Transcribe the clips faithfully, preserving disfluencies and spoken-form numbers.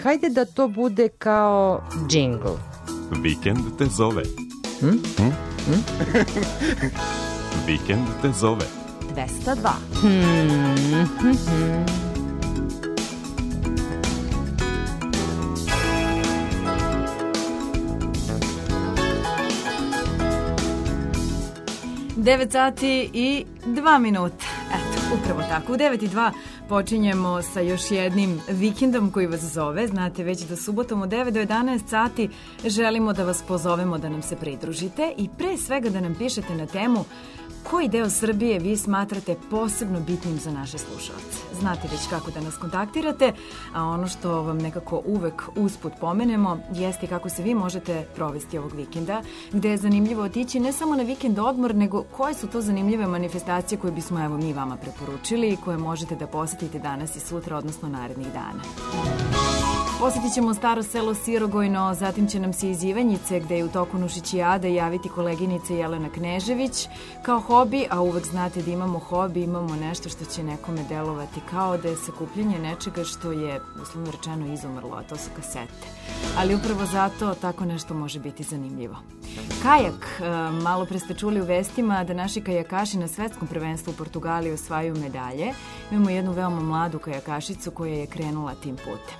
hajde da to bude kao džingl. Vikend te zove. Hm? Hm? Hm? Vikend te zove. dvesta dva. Hmm. Hmm. Hmm. devet sati i dva minuta. Eto, upravo tako. U devet i dva počinjemo sa još jednim vikendom koji vas zove. Znate već da subotom od devet do jedanaest sati želimo da vas pozovemo da nam se pridružite i pre svega da nam pišete na temu koji deo Srbije vi smatrate posebno bitnim za naše slušalce. Znate već kako da nas kontaktirate, a ono što vam nekako uvek usput pomenemo jeste kako se vi možete provesti ovog vikenda, gde je zanimljivo otići ne samo na vikend odmor, nego koje su to zanimljive manifestacije koje bismo evo mi vama preporučili i koje možete da posetite danas i sutra, odnosno narednih dana. Posjetit ćemo staro selo Sirogojno, zatim će nam se iz Ivanjice, gde je u toku Nušićijade, javiti koleginica Jelena Knežević kao hobi, a uvek znate da imamo hobi, imamo nešto što će nekome delovati kao da je sakupljanje nečega što je, uslovno rečeno, izumrlo, a to su kasete. Ali upravo zato tako nešto može biti zanimljivo. Kajak, malo pre ste čuli u vestima da naši kajakaši na svetskom prvenstvu u Portugaliji osvajaju medalje. Imamo jednu veoma mladu kajakašicu koja je krenula tim putem.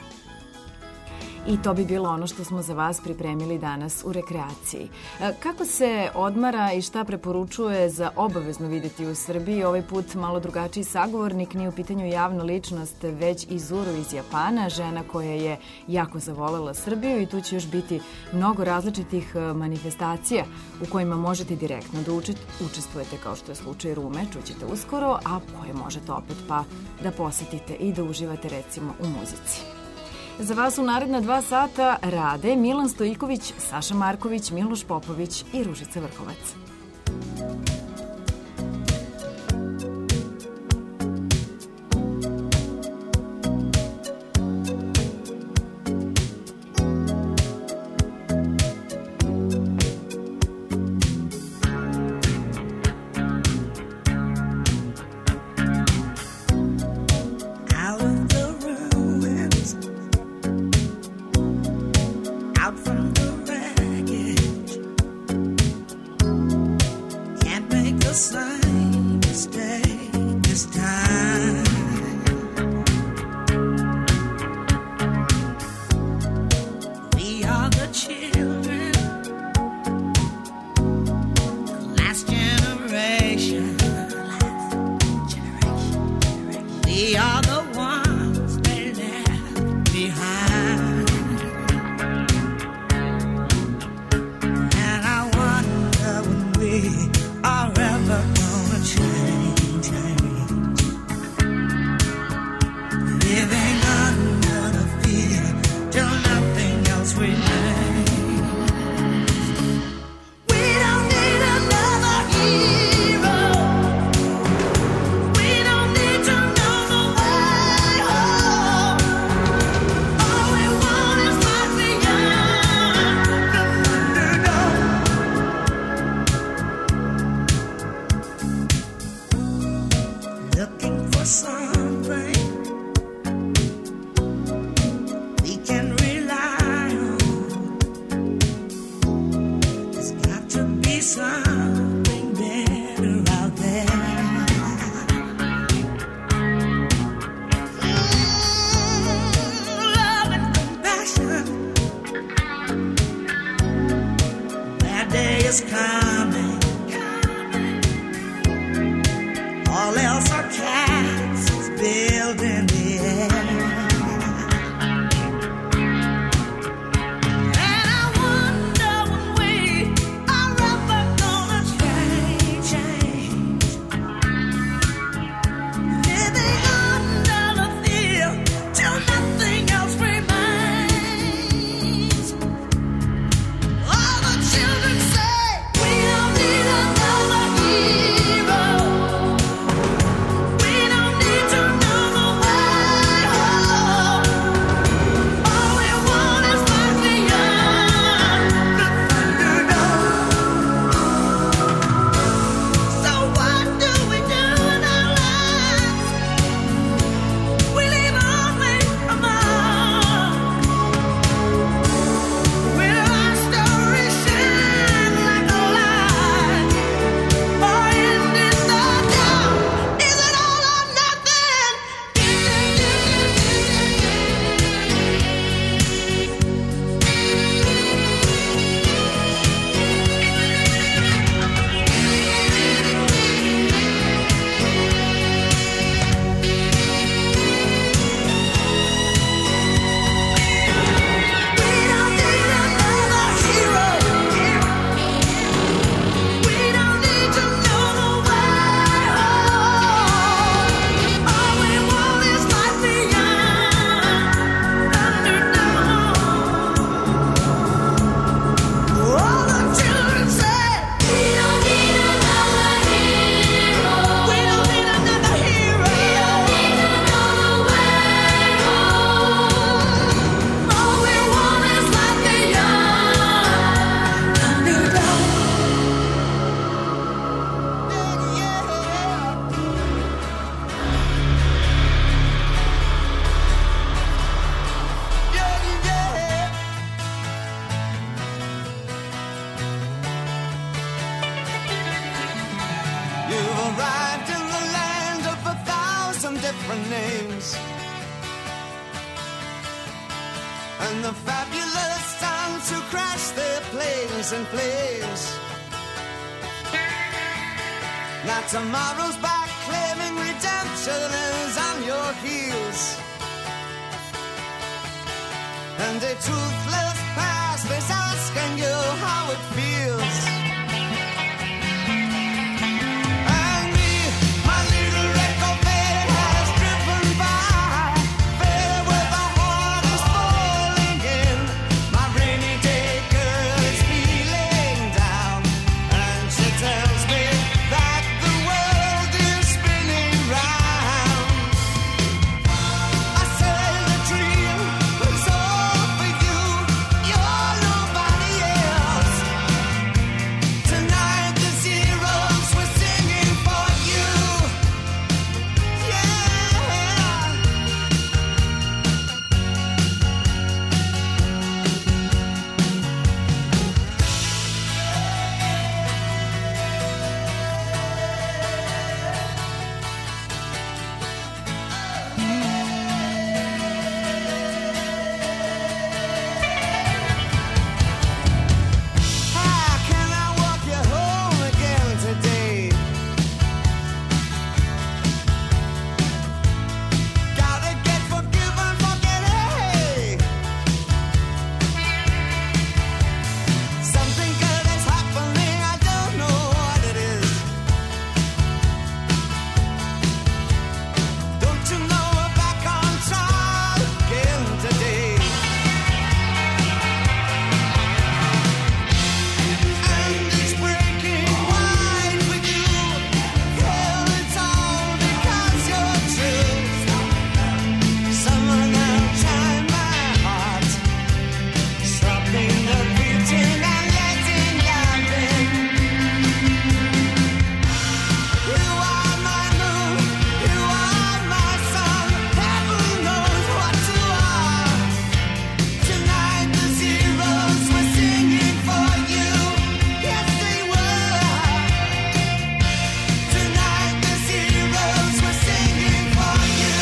I to bi bilo ono što smo za vas pripremili danas u rekreaciji. Kako se odmara i šta preporučuje za obavezno videti u Srbiji? Ovaj put malo drugačiji sagovornik, nije u pitanju javna ličnost, već Izuru iz Japana, žena koja je jako zavolela Srbiju i tu će još biti mnogo različitih manifestacija u kojima možete direktno da učestvujete, kao što je slučaj Rume, čućete uskoro, a koje možete opet pa da posetite i da uživate recimo u muzici. Za vas u naredna dva sata rade Milan Stojiković, Saša Marković, Miloš Popović i Ružica Vrhovac. All the children say we names. And the fabulous sons who crash their planes and flames. Now tomorrow's back claiming redemption is on your heels. And a toothless past is asking you how it feels. And me, my little red Corvette has driven by, fair where the heart is falling in. My rainy day girl is feeling down, and she tells me that the world is spinning round. I say the dream is all for you, you're nobody else. Tonight the zeros were singing for you. Yeah. How can I walk you home again today? Gotta get forgiven, forget hey. Something good is happening, I don't know what it is. Don't you know we're back on trial again today? And it's breaking wide with you. Hell, it's all because you're true. Someone untie my heart, stopping the beating and letting love in. You are my moon, you are my sun. Heaven knows what you are. Tonight the zeros were singing for you. Yes, they were. Tonight the zeros were singing for you.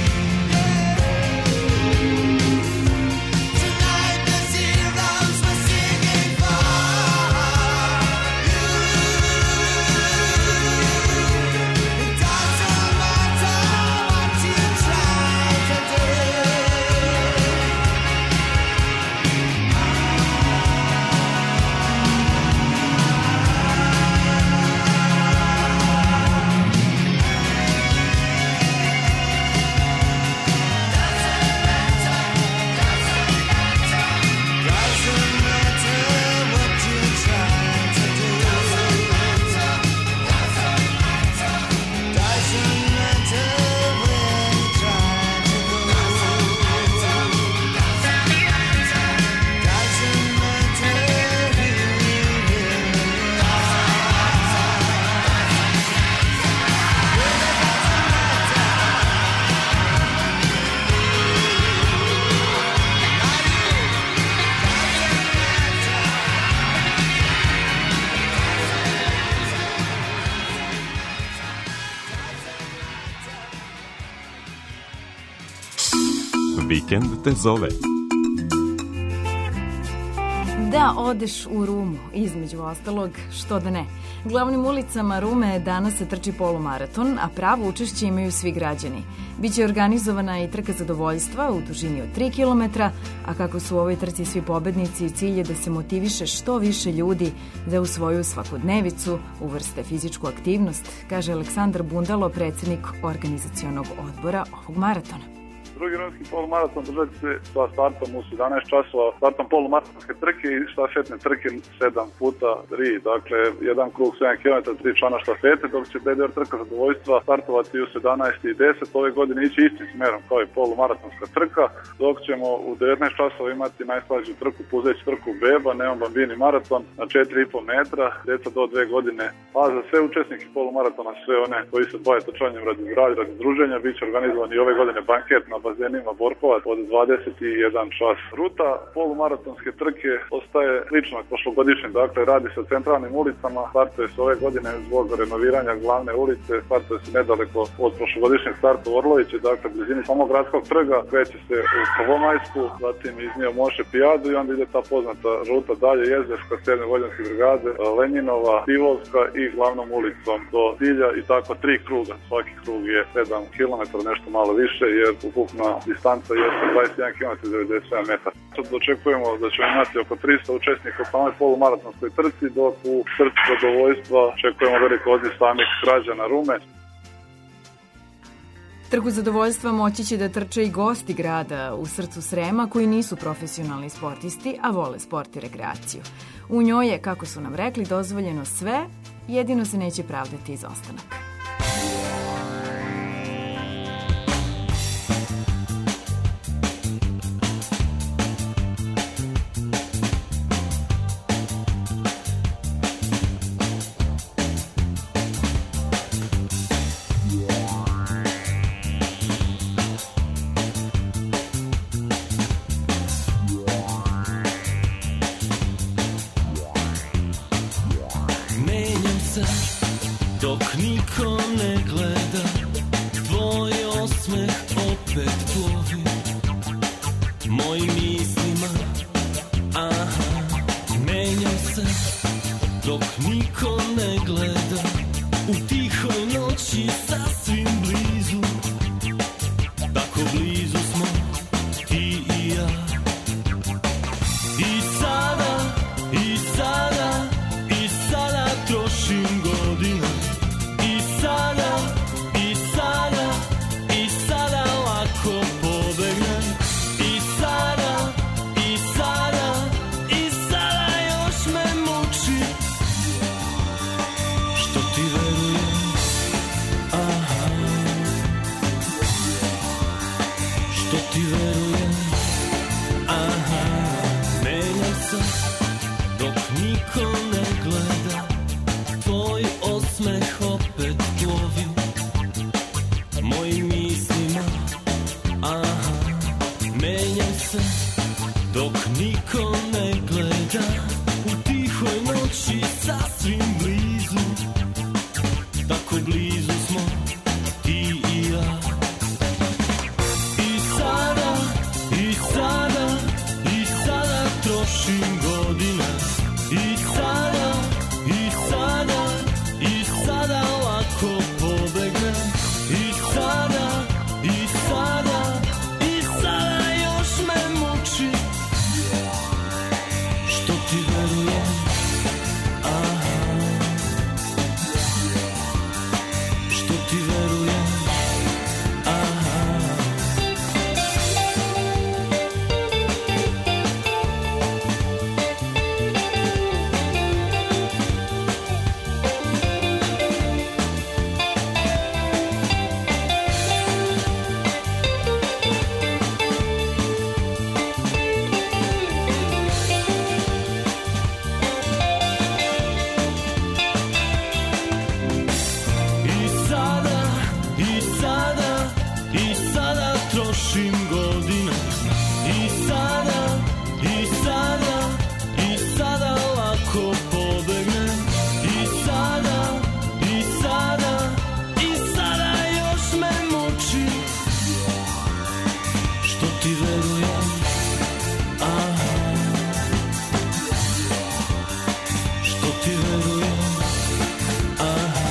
Tonight the zeros were singing for you. It doesn't matter what you try to do. Doesn't matter what you try to do. Doesn't matter where you try to go. Doesn't matter who you Vikend te zove. Da odeš u Rumu, između ostalog, što da ne. Glavnim ulicama Rume danas se trči polumaraton, a pravo učešće imaju svi građani. Biće organizovana i trka zadovoljstva u dužini od tri kilometra, a kako su u ovoj trci svi pobednici, cilj je da se motiviše što više ljudi da u svoju svakodnevicu uvrste fizičku aktivnost, kaže Aleksandar Bundalo, predsjednik organizacionog odbora ovog maratona. Drugi rumski polumaraton držat će se sa startom u sedamnaest časova, startom polumaratonske trke i štafetne trke sedam puta tri, dakle jedan krug sedam kilometara, tri člana štafete, dok će B D R trka zadovoljstva startovati u sedamnaest i deset, ove godine ići istim smerom kao i polumaratonska trka, dok ćemo u devetnaest časova imati najslađu trku, puzeći trku Beba, Neon Bambini maraton na četiri i po metra, djeca do dve godine, a za sve učesnike polumaratona, sve one koji se bave trčanjem radi zdravlja, radi druženja, bit će organizovan i ove godine banket na bazenima Borkovac od dvadeset jedan čas. Ruta polumaratonske trke ostaje slična prošlogodišnje, dakle radi se o centralnim ulicama, startuje se ove godine zbog renoviranja glavne ulice, startuje se nedaleko od prošlogodišnjeg starta u Orlovići, dakle blizini samog gradskog trga, kreće se u Prvomajsku, zatim iz nje Moše Pijadu i onda ide ta poznata ruta dalje Jezerska, sedme vođanske brigade, Lenjinova, Divovska i glavnom ulicom do cilja i tako tri kruga. Svaki krug je sedam kilometara, nešto malo više, jer ukupna distanca je dvadeset jedan kilometar i devedeset sedam metara. Sad očekujemo da ćemo imati oko trista učesnika u samoj polumaratonskoj trci, dok u trci zadovoljstva očekujemo veliko odziv samih građana Rume. Trku zadovoljstva moći će da trče i gosti grada u srcu Srema koji nisu profesionalni sportisti, a vole sport i rekreaciju. U njoj je, kako su nam rekli, dozvoljeno sve, jedino se neće pravdati izostanak. Dok niko ne gleda, tvoj osmeh opet plovi mojim mislima, aha, menjam se. Dok niko ne gleda, u tihoj noći sasvim blizu, tako blizu smo ti i ja. I sada, i sada, i sada trošim godine. I sada, i sada, i sada lako pobegnem. I sada, i sada, i sada još me muči što ti verujem, aha, što ti verujem, aha. Menjam se dok niko ne gleda, tvoj osmeh opet plovi mojim mislima, aha. Menjam se dok niko ne gleda, u tihoj noći sasvim blizu, tako blizu smo ti i ja. I sada, i sada, i sada trošim godine. I sada, i sada, i sada lako pobegnem. I sada, i sada, i sada još me muči što ti verujem, aha, što ti verujem, aha. I sada, i sada, i sada trošim godine. I sada, i sada, i sada lako pobegnem. I sada, i sada, i sada još me muči što ti verujem, aha, što ti verujem, aha.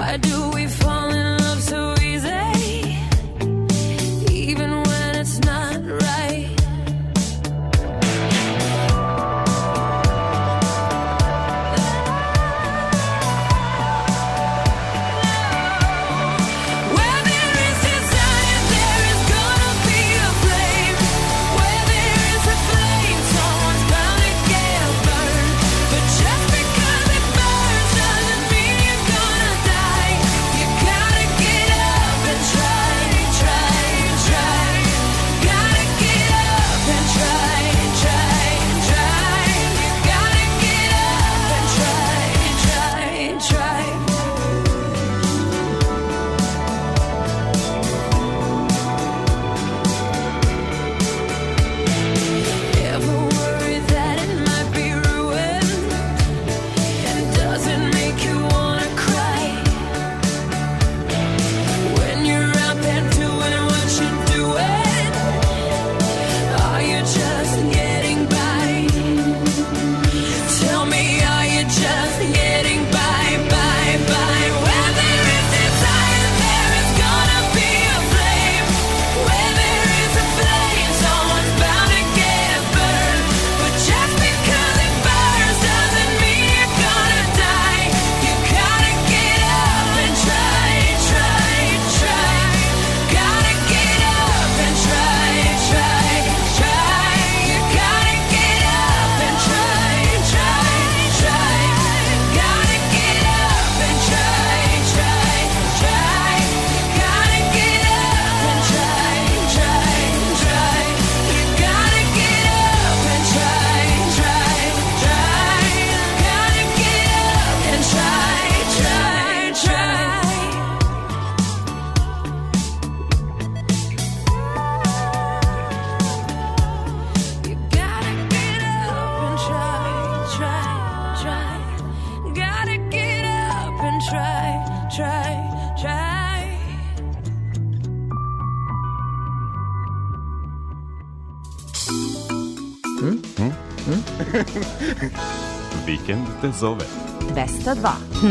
Why do we fall in love so easy, even when it's not right? Where there is desire, there is gonna be a flame. Where there is a flame, someone's bound to get burned. But just because it burns doesn't mean you're gonna die. You gotta get up and try, try, try. Gotta get up and try, try, try. You gotta get up and try, try, try. Ever worry that it might be ruined? And does it make you wanna cry? When you're out there doing what you're doing, are you just getting by? Tell me, are you just getting by, by, by? Where there is desire, there is gonna be a flame. Where there is a flame, someone's bound to get burned. But just because it burns doesn't mean you're gonna die. You gotta get up and try, try, try. Gotta get up and try, try, try. You gotta get up and try, try, try. Gotta get up and try, try, try. Gotta get up and try, try, try. You gotta get up and try, try, try. Gotta get up and try, try, try. You gotta get up and try, try, try. Gotta get up and try, try, try. Vikend te zove. dvesta dva.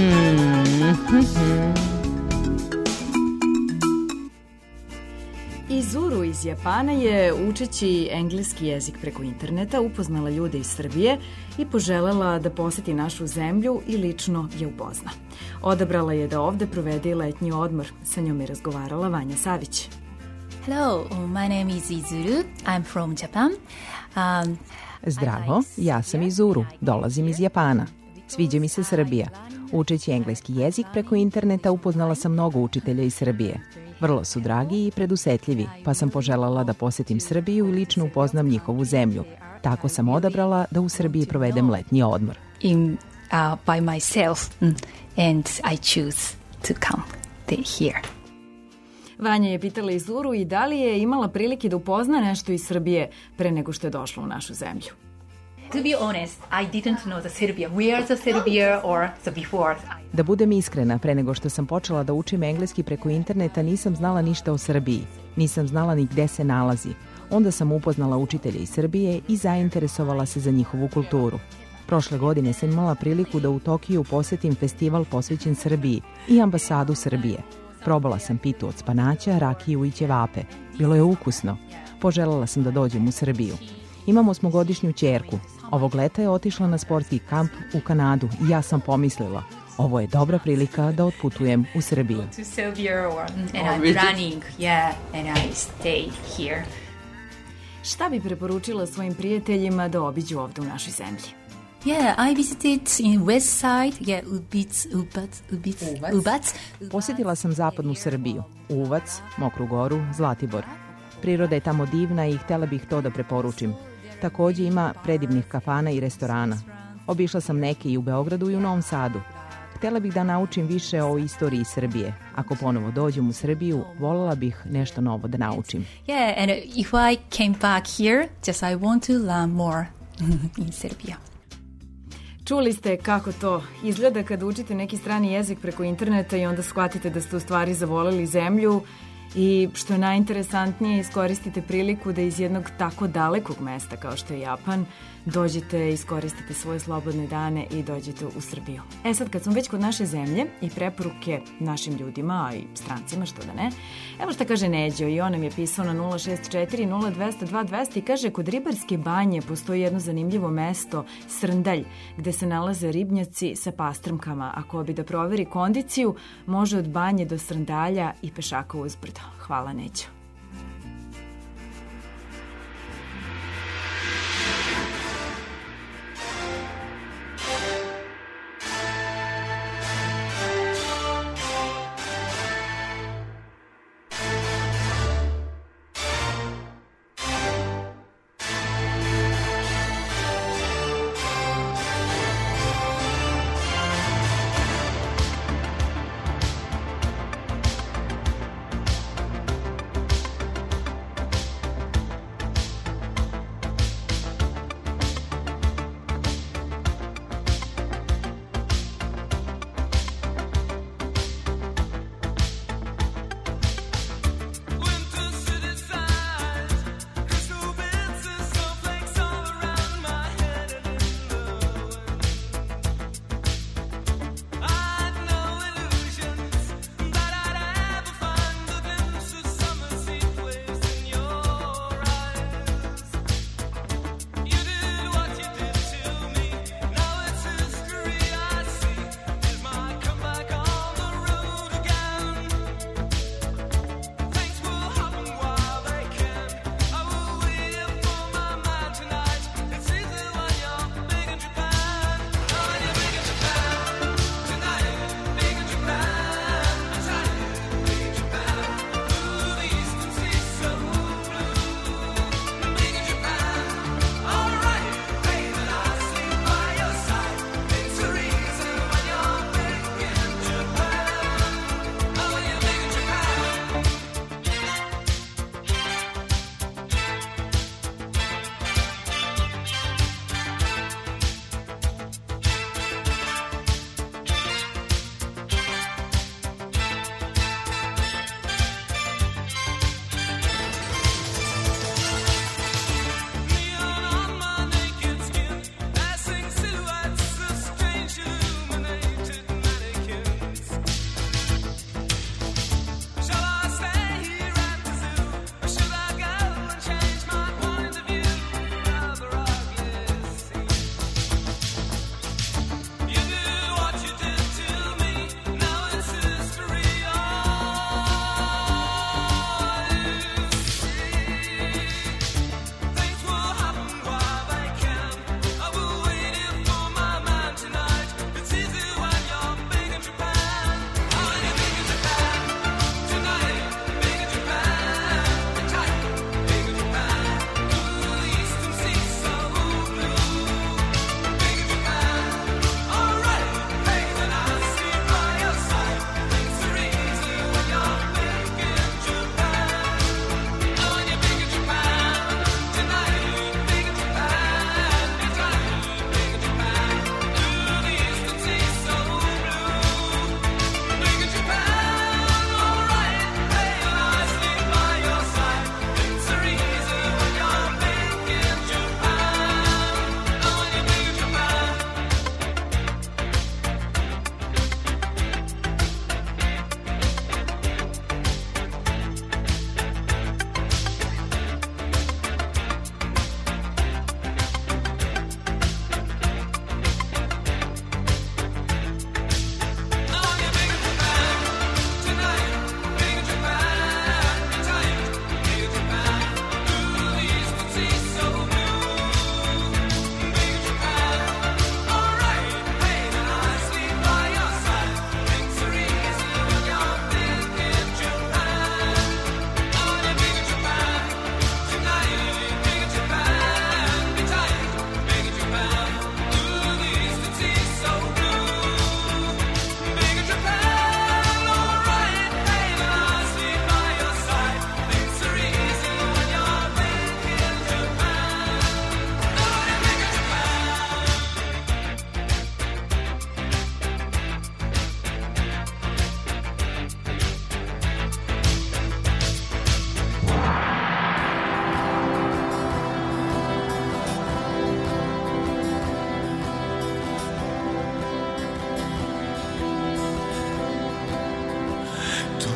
Izuru iz Japana je, učeći engleski jezik preko interneta, upoznala ljude iz Srbije i poželela da poseti našu zemlju i lično je upozna. Odabrala je da ovde provede i letnji odmor. Sa njom je razgovarala Vanja Savić. Hello, my name is Izuru. I'm from Japan. Um, Zdravo, ja sam Izuru, dolazim iz Japana. Sviđa mi se Srbija. Učeći engleski jezik preko interneta upoznala sam mnogo učitelja iz Srbije. Vrlo su dragi i predusetljivi, pa sam poželjela da posetim Srbiju i lično upoznam njihovu zemlju. Tako sam odabrala da u Srbiji provedem letnji odmor. in uh, by myself, mm, and I choose to come the- here. Vanja je pitala Izuru i da li je imala prilike da upozna nešto iz Srbije pre nego što je došla u našu zemlju. To be honest, I didn't know the Serbia, where the Serbia or the before. Da budem iskrena, pre nego što sam počela da učim engleski preko interneta nisam znala ništa o Srbiji. Nisam znala ni gde se nalazi. Onda sam upoznala učitelje iz Srbije i zainteresovala se za njihovu kulturu. Prošle godine sam imala priliku da u Tokiju posetim festival posvećen Srbiji i ambasadu Srbije. Probala sam pitu od spanaća, rakiju i ćevape. Bilo je ukusno. Poželjela sam da dođem u Srbiju. Imamo smogodišnju ćerku. Ovog leta je otišla na sportski kamp u Kanadu i ja sam pomislila, ovo je dobra prilika da otputujem u Srbiju. To Serbia or, and I'm running, yeah, and I stay here. Šta bi preporučila svojim prijateljima da obiđu ovde u našoj zemlji? Yeah, I visited in west side, yeah, Ubic, Ubac, Ubic, Ubac. Posjetila sam zapadnu Srbiju, Uvac, Mokru Goru, Zlatibor. Priroda je tamo divna i htjela bih to da preporučim. Također ima predivnih kafana i restorana. Obišla sam neke i u Beogradu i u Novom Sadu. Htjela bih da naučim više o istoriji Srbije. Ako ponovo dođem u Srbiju, voljela bih nešto novo da naučim. Yeah, and if I came back here, just I want to learn more in Serbia. Čuli ste kako to izgleda kada učite neki strani jezik preko interneta i onda shvatite da ste u stvari zavoleli zemlju I što je najinteresantnije, iskoristite priliku da iz jednog tako dalekog mesta kao što je Japan dođete, iskoristite svoje slobodne dane i dođete u Srbiju. E sad, kad smo već kod naše zemlje i preporuke našim ljudima, a i strancima, što da ne, evo šta kaže Neđo, i on nam je pisao na nula šest četiri nula dva zero dva dva zero i kaže, kod Ribarske banje postoji jedno zanimljivo mesto, Srndalj, gde se nalaze ribnjaci sa pastrmkama. Ako bi da proveri kondiciju, može od banje do Srndalja i pešaka uzbrdo. Hvala, Neđo.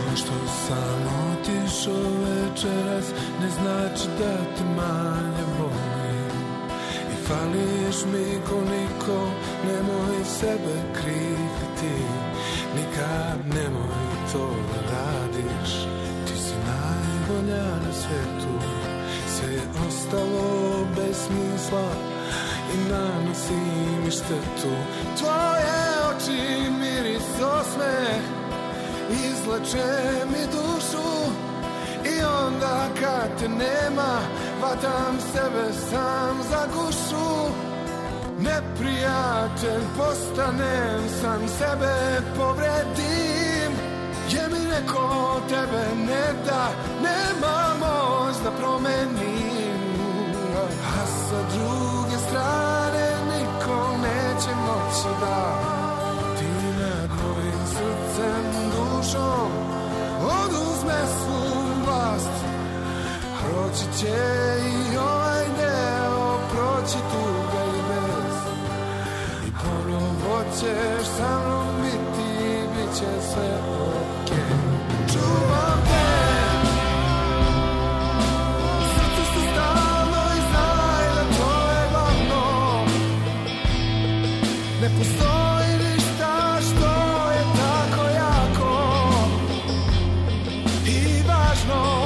što sam otišao večeras ne znači da te manje volim. I fališ mi ko niko, nemoj sebe kriviti. Nikad nemoj to da radiš, ti si najbolja na svetu. Sve je ostalo bez smisla i nanosi mi štetu. Tvoje oči, miris, osmeh izleče mi dušu. I onda kad te nema, vatam sebe sam za gušu. Neprijatelj postanem, sam sebe povredim. Je mi neko tebe ne da, nema moć da promenim. A sa druge strane niko neće moći da ti nad mojim srcem, dušom oduzme svu vlast. Proći će i ovaj deo, proći tuga i bez. I ponovo ćeš sa mnom biti, bit će sve okej. Čuvam te, srce se stalno i znaj da to je glavno. Ne postoji ništa što je tako jako i važno.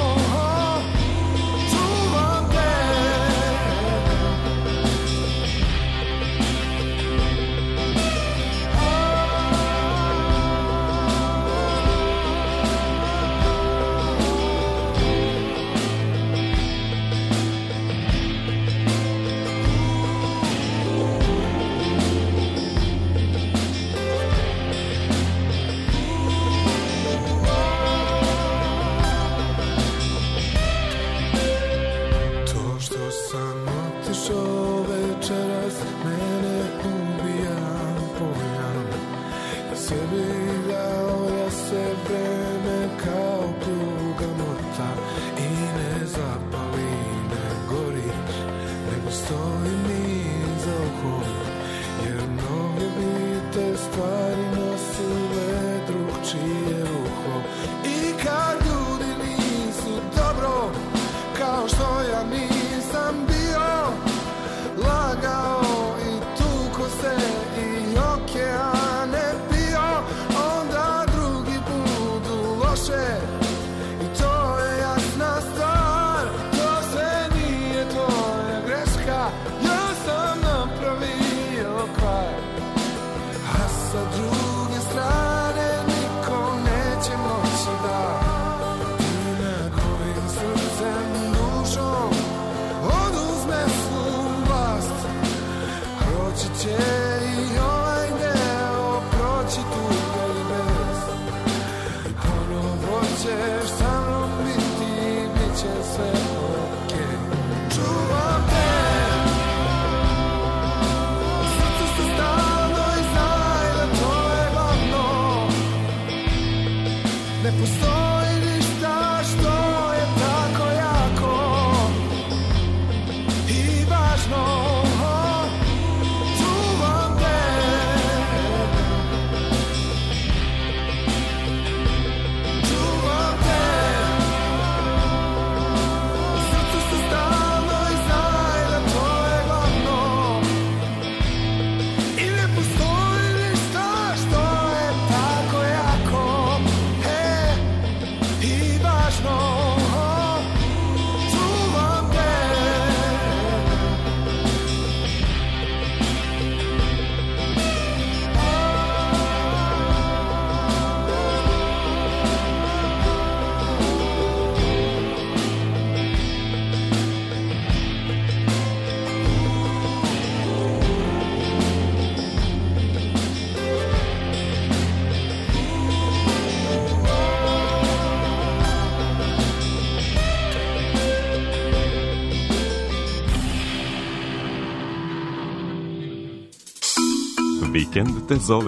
Vikend te zove.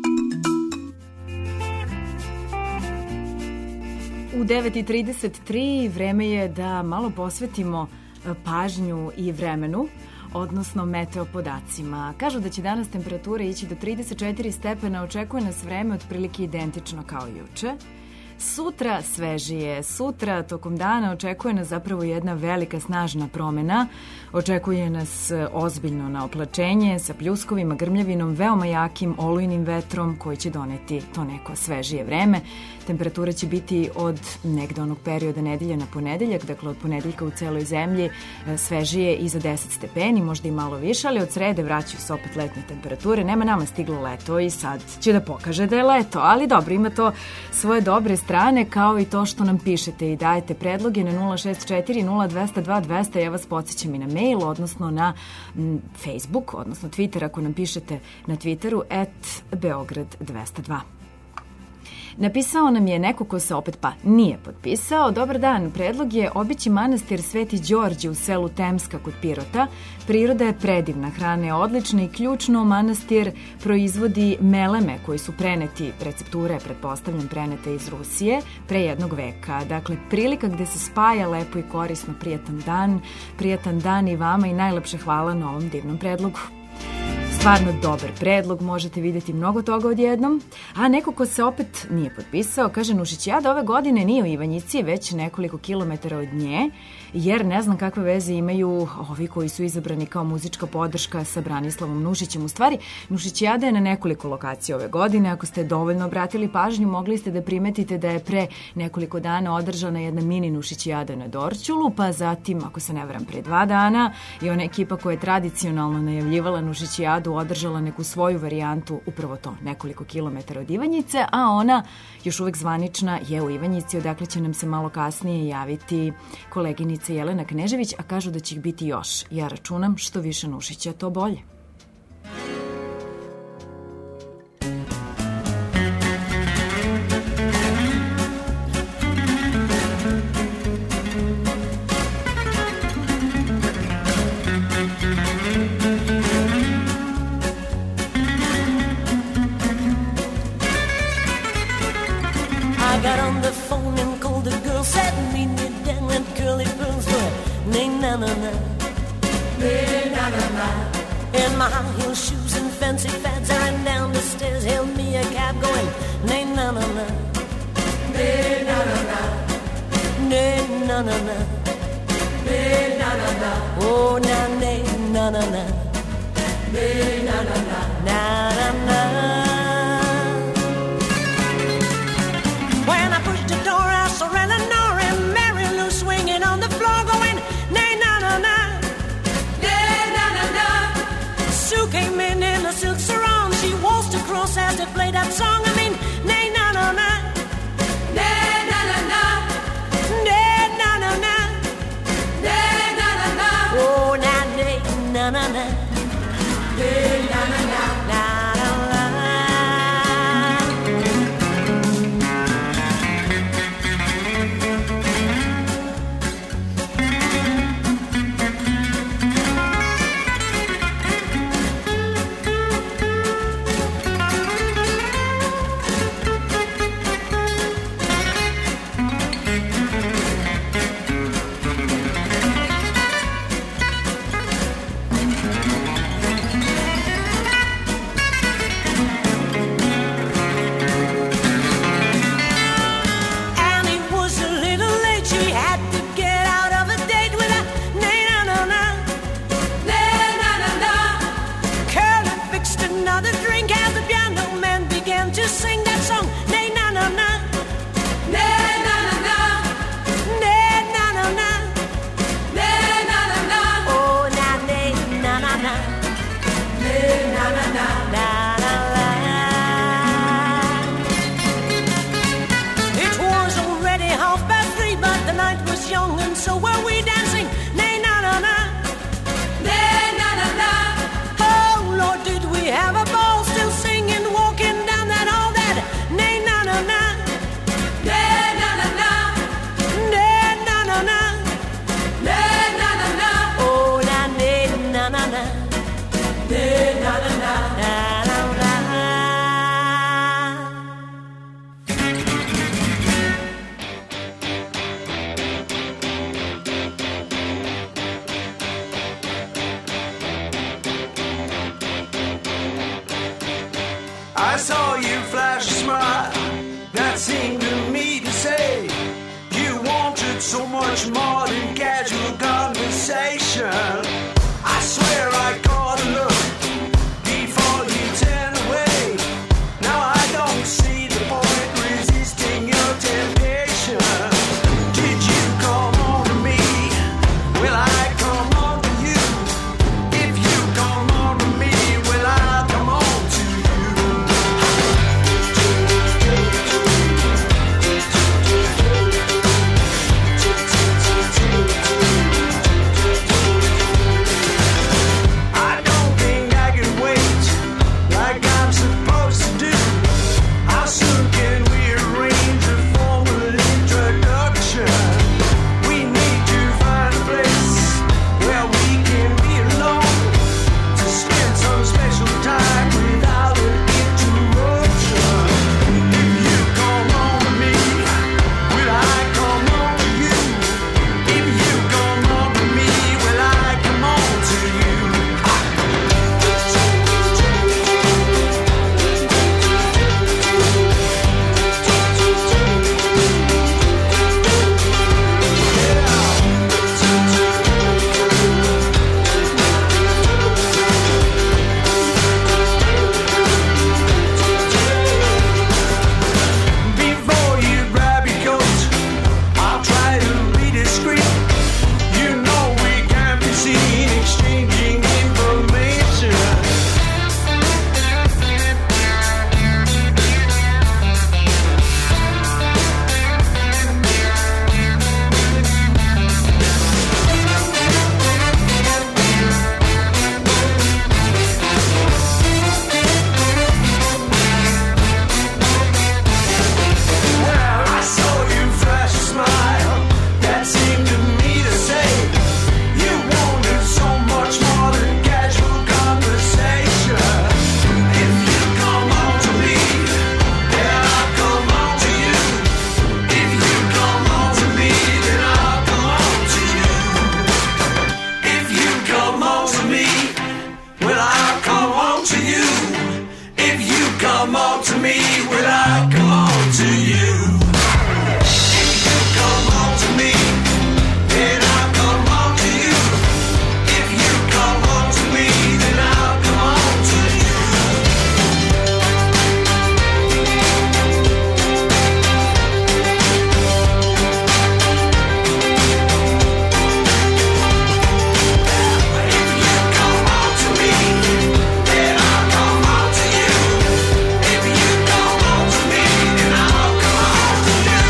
U devet i trideset tri vreme je da malo posvetimo pažnju i vremenu, odnosno meteo podacima. Kažu da će danas temperatura ići do trideset četiri stepena, očekuje nas vreme otprilike identično kao juče. Sutra svežije. Sutra tokom dana očekuje nas zapravo jedna velika snažna promena. Očekuje nas ozbiljno naoplačenje sa pljuskovima, grmljavinom, veoma jakim olujnim vetrom koji će doneti to neko svežije vreme. Temperatura će biti od negde onog perioda nedelje na ponedeljak, dakle od ponedeljka u celoj zemlji e, svežije i za deset stepeni, možda i malo više, ali od srede vraćaju se opet letnje temperature. Nema nama stiglo leto i sad će da pokaže da je leto, ali dobro, ima to svoje dobre strane, kao i to što nam pišete i dajete predloge na nula šest četiri nula dva nula dva dva nula nula. Ja vas podsjećam i na mail, odnosno na m, Facebook, odnosno Twitter, ako nam pišete na Twitteru, at Beograd dvesta dva. Napisao nam je neko ko se opet pa nije potpisao. Dobar dan, predlog je obići manastir Sveti Đorđe u selu Temska kod Pirota. Priroda je predivna, hrana je odlična i ključno manastir proizvodi meleme koji su preneti, recepture, pretpostavljam, prenete iz Rusije pre jednog veka. Dakle, prilika gde se spaja lepo i korisno. Prijatan dan, prijatan dan i vama i najlepše hvala na ovom divnom predlogu. Stvarno dobar predlog, možete vidjeti mnogo toga odjednom. A neko ko se opet nije potpisao, kaže Nušićijada ove godine nije u Ivanjici, već nekoliko kilometara od nje, jer ne znam kakve veze imaju ovi koji su izabrani kao muzička podrška sa Branislavom Nušićem. U stvari, Nušićijada je na nekoliko lokacija ove godine. Ako ste dovoljno obratili pažnju, mogli ste da primetite da je pre nekoliko dana održana jedna mini Nušićijada na Dorćulu, pa zatim, ako se ne varam, pre dva dana i ona ekipa koja je tradicionalno najavljivala Nušićijadu održala neku svoju varijantu, upravo to, nekoliko kilometara od Ivanjice, a ona još uvek zvanična je u Ivanjici, odakle će nam se malo kasnije javiti koleginica Jelena Knežević, a kažu da će ih biti još. Ja računam što više Nušića, to bolje. I got on the phone and called the girl, said meet me down at Curly Pearl's door. Nay na na na, nay na na na. In my high heel shoes and fancy fads, I ran down the stairs, hailed me a cab going. Nay na na na, nay na na na, nay na na na, nay na na na. Oh na nay na na na, nay na na na, na na na. When I pushed the door, I saw Eleanor and Mary Lou swinging on the floor, going nay na na na, nay na na na. Sue came in in a silk sarong. She waltzed across as they played that song. I mean, nay na na na, nay na na na, nay na na na, nay na na na. Oh, na nay na na na, nay na na na, na na na. I saw you flash a smile that seemed to me to wanted so much more than casual conversation. I swear I caught a look before you turn away. Now I don't see the point resisting your temptation. Did you come on to me? Will I come on to you? If you come on to me, will I come on to you? I don't think I can wait like I'm supposed to do. How soon can we arrange a formal introduction? We need to find a place where we can be alone to spend some special time without an interruption. If you come on to me, will I come on to you? If you come on to me, will I come on to you? Before you grab your coat, I'll try to be discreet. You know we can't be seen exchanging information. Well, I saw you flash a smile that seemed to me to say you wanted so much more than casual conversation. If you come on to me, then I'll come on to you. If you come on to me, then I'll come on to you. If you come on to me, will I come on to you? If you come on to me, will I come on to you? If you come on to me, then I'll come on to you. If you come on to me, then I'll come on to you. If you come on to me, then I'll come on to you. If you come on to me, then I'll come on to you.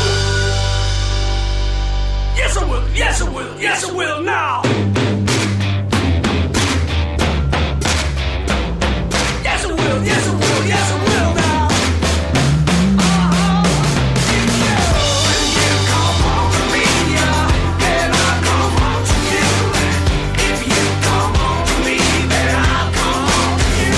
Yes, I will. Yes, I will. Yes, I will now. Yes, I will. Yes, I will. Yes, I will now. Uh-huh. If you, if you come on to me, yeah, then I'll come on to you. If you come on to me, then I'll come on to you.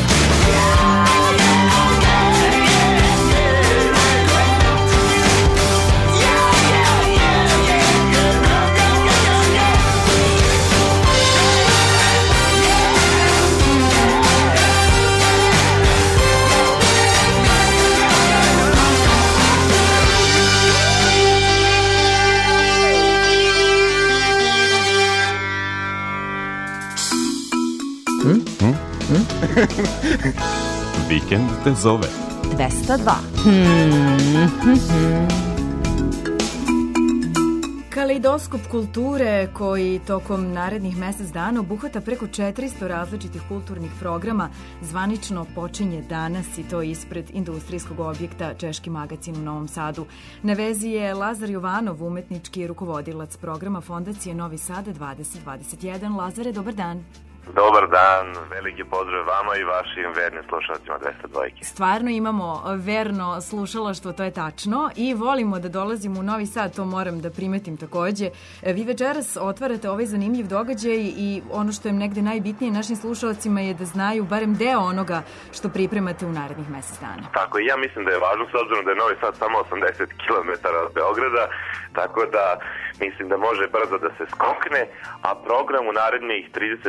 Vikend te zove. dvesta dva. Kaleidoskop kulture koji tokom narednih mesec dana obuhvata preko četiristo različitih kulturnih programa zvanično počinje danas i to ispred industrijskog objekta Češki magacin u Novom Sadu. Na vezi je Lazar Jovanov, umetnički rukovodilac programa Fondacije Novi Sad dvadeset dvadeset jedan. Lazare, dobar dan. Dobar dan, veliki pozdrav vama i vašim vernim slušalcima dvesta dva. Stvarno imamo verno slušalaštvo, to je tačno, i volimo da dolazimo u Novi Sad, to moram da primetim takođe. Vi večeras otvarate ovaj zanimljiv događaj i ono što je negde najbitnije našim slušalcima je da znaju barem deo onoga što pripremate u narednih mesec dana. Tako, ja mislim da je važno s obzirom da je Novi Sad samo osamdeset kilometara od Beograda, tako da mislim da može brzo da se skokne, a program u narednih trideset pet dana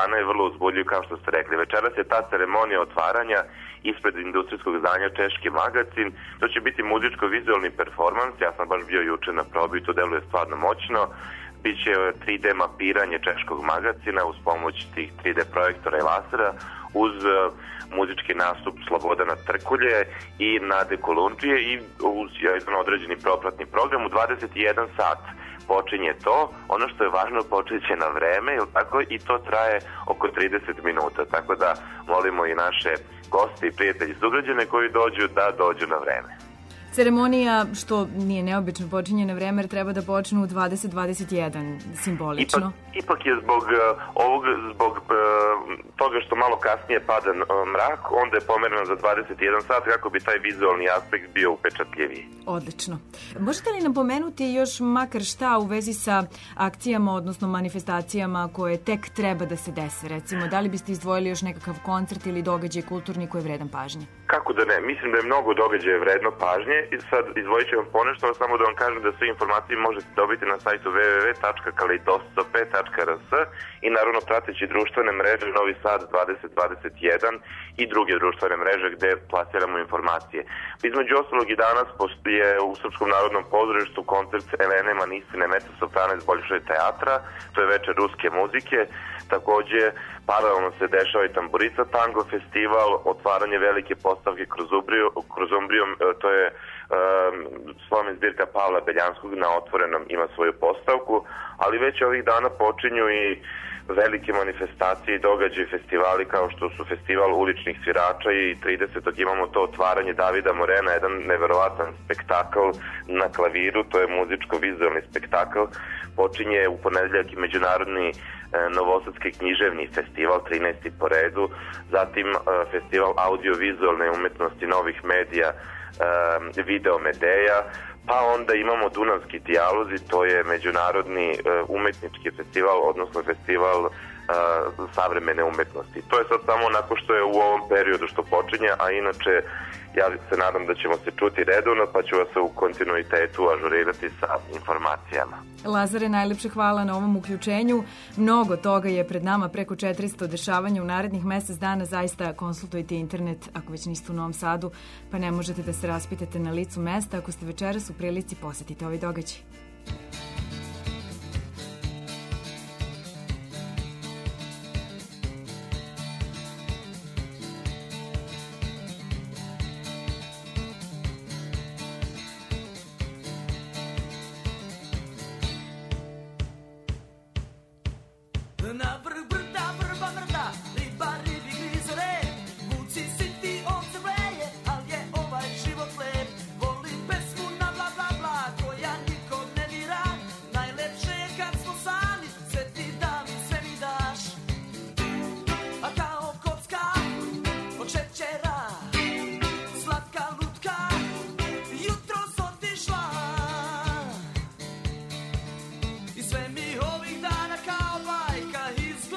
dana je vrlo uzbudljiv, kao što ste rekli. Večeras je ta ceremonija otvaranja ispred industrijskog zdanja Češki magazin. To će biti muzičko-vizualni performans. Ja sam baš bio juče na probi i to deluje stvarno moćno. Biće tri D mapiranje Češkog magazina uz pomoć tih tri D projektora i lasera, uz uh, muzički nastup Slobodana Trkulje i Nade Kolundžije i uz jedan određeni propratni program. U dvadeset jedan sat počinje to. Ono što je važno, počeće na vreme, jel tako? I to traje oko trideset minuta. Tako da molimo i naše goste i prijatelji sugrađane koji dođu da dođu na vreme. Ceremonija, što nije neobično, počinje na vreme jer treba da počne u dvadeset dvadeset jedan, simbolično. Ipak, ipak je zbog uh, ovog, zbog uh, toga što malo kasnije pada uh, mrak, onda je pomereno za dvadeset jedan sat kako bi taj vizualni aspekt bio upečatljiviji. Odlično. Možete li nam pomenuti još makar šta u vezi sa akcijama, odnosno manifestacijama koje tek treba da se dese? Recimo, da li biste izdvojili još nekakav koncert ili događaj kulturni koji je vredan pažnje? Kako da ne? Mislim da je mnogo događaja vredno pažnje i sad izdvojit ću vam ponešto, samo da vam kažem da sve informacije možete dobiti na sajtu w w w tačka kaleidoskop tačka r s i naravno prateći društvene mreže Novi Sad dvadeset dvadeset jedan i druge društvene mreže gde plasiramo informacije. Između ostalog i danas je u Srpskom narodnom pozorištu koncert Elene Manistine mezzosoprana iz Bolšoj teatra, to je večer ruske muzike. Takođe, paralelno se dešava i Tamburica Tango festival, otvaranje velike postavke kroz, Ubriju, kroz Umbrijom, to je um, spomen zbirka Pavla Beljanskog na otvorenom ima svoju postavku, ali već ovih dana počinju i velike manifestacije i događaje i festivali kao što su festival uličnih svirača i tridesetog imamo to otvaranje Davida Morena, jedan neverovatan spektakl na klaviru, to je muzičko-vizualni spektakl. Počinje u ponedeljak i međunarodni e, Novosadski književni festival, trinaesti po redu, zatim e, festival audio-vizualne umetnosti novih medija, e, Video Medeja, pa onda imamo Dunavski dijalozi, to je međunarodni e, umetnički festival, odnosno festival e, savremene umetnosti. To je sad samo onako što je u ovom periodu što počinje, a inače ja se nadam da ćemo se čuti redovno, pa ću vas u kontinuitetu ažurirati sa informacijama. Lazare, najlepše hvala na ovom uključenju. Mnogo toga je pred nama, preko četiristo dešavanja u narednih mesec dana. Zaista konsultujte internet ako već niste u Novom Sadu, pa ne možete da se raspitate na licu mesta. Ako ste večeras u prilici, posetite ovaj događaj. Na vrh brda, vrba mrda, riba ribi grizore, vuci siti on se vreje, al je ovaj život lep. Volim pesmu na bla bla bla, koja nikog ne dira, najlepše je kad smo sami, sve ti dam i sve mi daš. A kao kocka od šećera, slatka lutka, jutros otišla. I sve mi ovih dana kao bajka izgleda.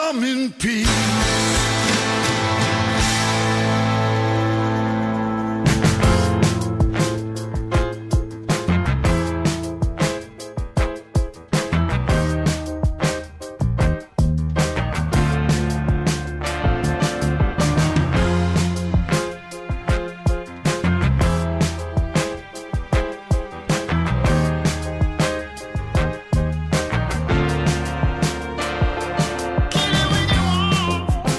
come in peace. Get it when you want.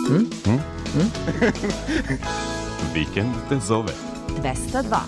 Hm? Vikend te zove. dvesta dva.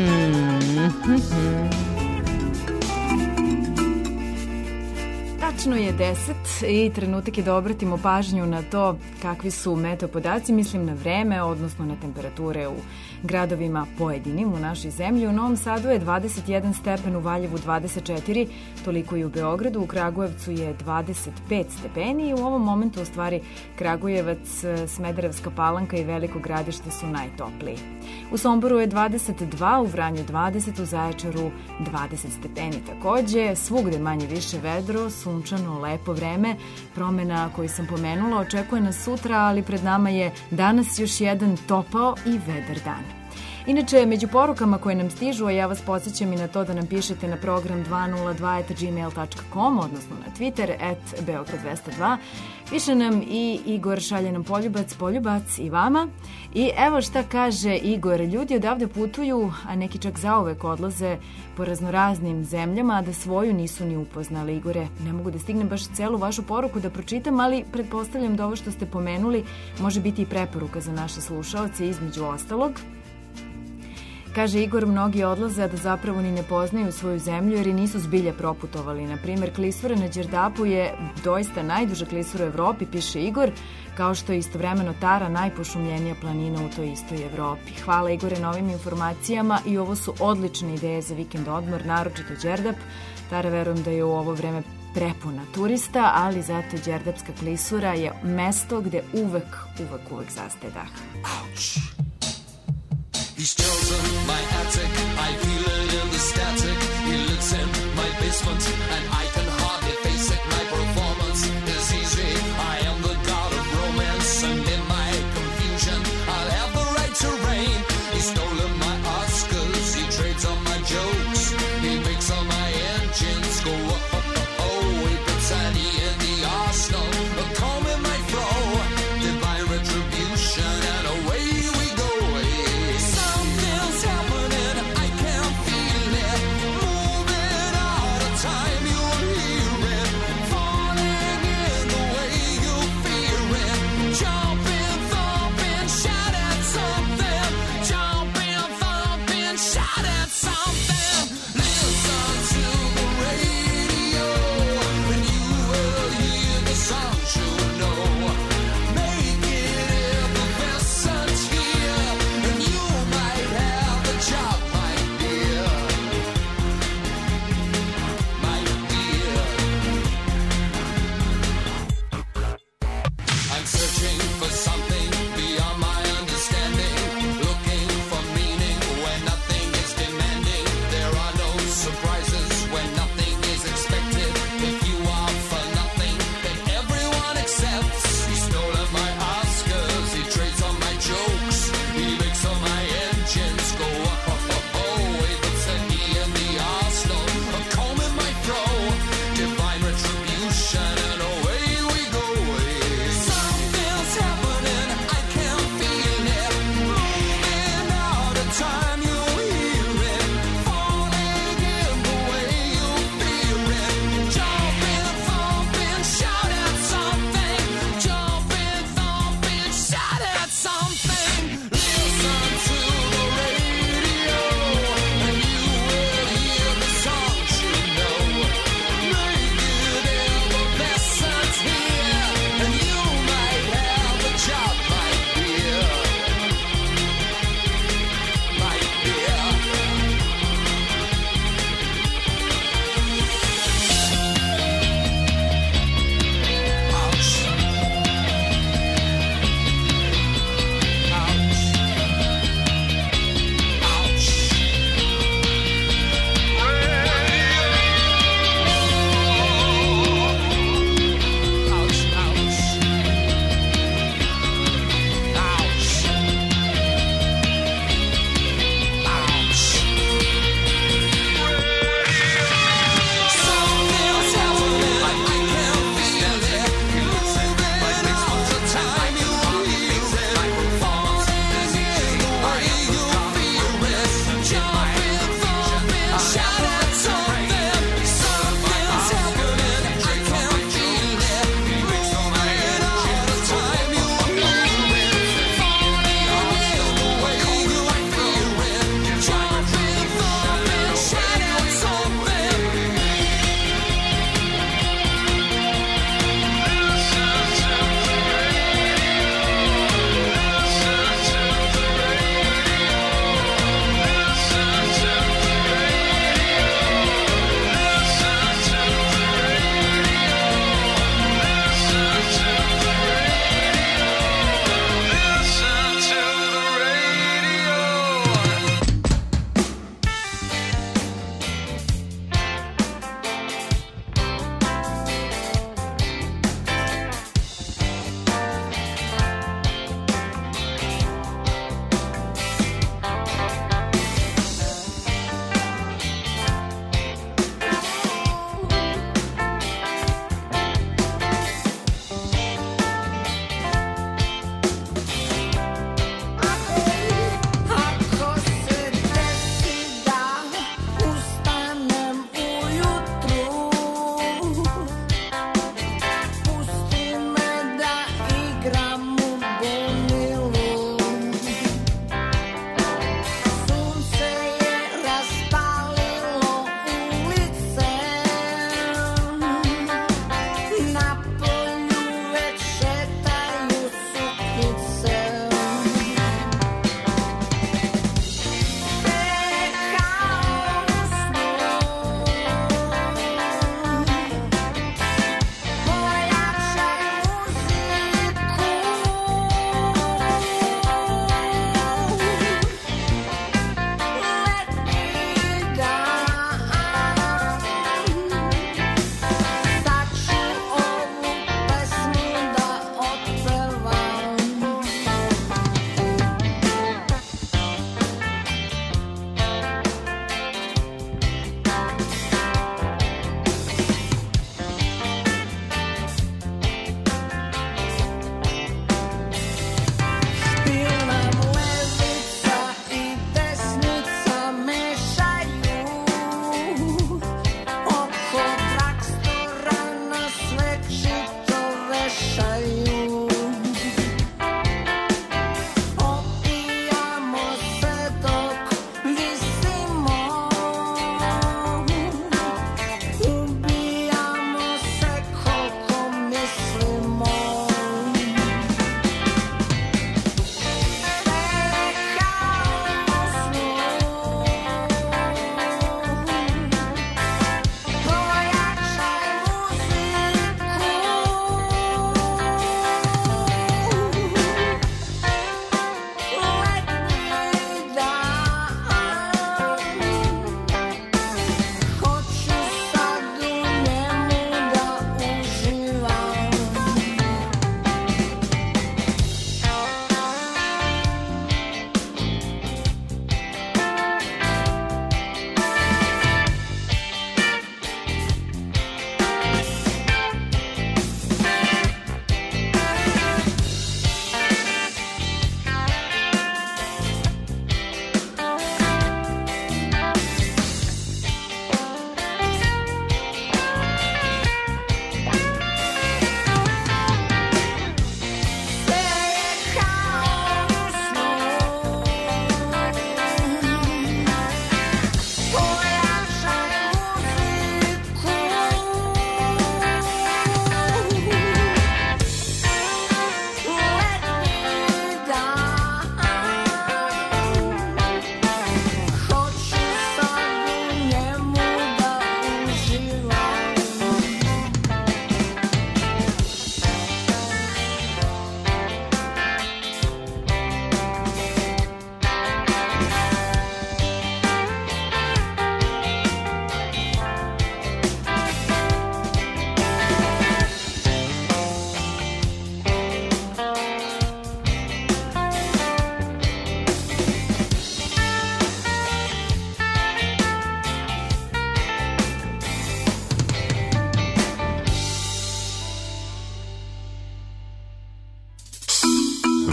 Tačno je deset i trenutak je da obratimo pažnju na to kakvi su meteopodaci, mislim na vreme, odnosno na temperature u gradovima pojedinim u našoj zemlji. U Novom Sadu je dvadeset jedan stepen, u Valjevu dvadeset četiri, toliko i u Beogradu, u Kragujevcu je dvadeset pet stepeni i u ovom momentu u stvari Kragujevac, Smederevska Palanka i Veliko Gradište su najtopliji. U Somboru je dvadeset dva, u Vranju dvadeset, u Zaječaru dvadeset stepeni takođe, svugde manje više vedro, sunčano, lepo vreme. Promena koju sam pomenula očekuje nas sutra, ali pred nama je danas još jedan topao i vedar dan. Inače, među porukama koje nam stižu, a ja vas podsjećam i na to da nam pišete na program dva nula dva at gmail tačka com, odnosno na Twitter at Beograd dvesta dva, piše nam i Igor, šalje nam poljubac, poljubac i vama. I evo šta kaže Igor, ljudi odavde putuju, a neki čak zauvek odlaze po raznoraznim zemljama, a da svoju nisu ni upoznali. Igore, ne mogu da stignem baš celu vašu poruku da pročitam, ali pretpostavljam da ovo što ste pomenuli može biti i preporuka za naše slušaoce između ostalog. Kaže Igor, mnogi odlaze, a da zapravo ni ne poznaju svoju zemlju jer i nisu zbilja proputovali. Na primjer, klisura na Đerdapu je doista najduža klisura u Evropi, piše Igor, kao što je istovremeno Tara najpošumljenija planina u toj istoj Evropi. Hvala Igore na ovim informacijama i ovo su odlične ideje za vikend odmor, naročito Đerdap. Tara, verujem da je u ovo vreme prepuna turista, ali zato Đerdapska klisura je mesto gde uvek, uvek, uvek zastaje dah. Ouch! He's chosen my attic, I feel it in the static. He lives in my basement, and I can hardly face it. My performance is easy, I am the god of romance, and in my confusion, I'll have the right to reign. He's stolen my Oscars, he trades on my jokes, he makes all my engines go up, up, up, oh, he puts Annie in the arsenal, a comb in my fro, divine retribution, and away we go. Something's happening, I can feel it, moving out of time, you'll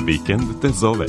Vikend te zove.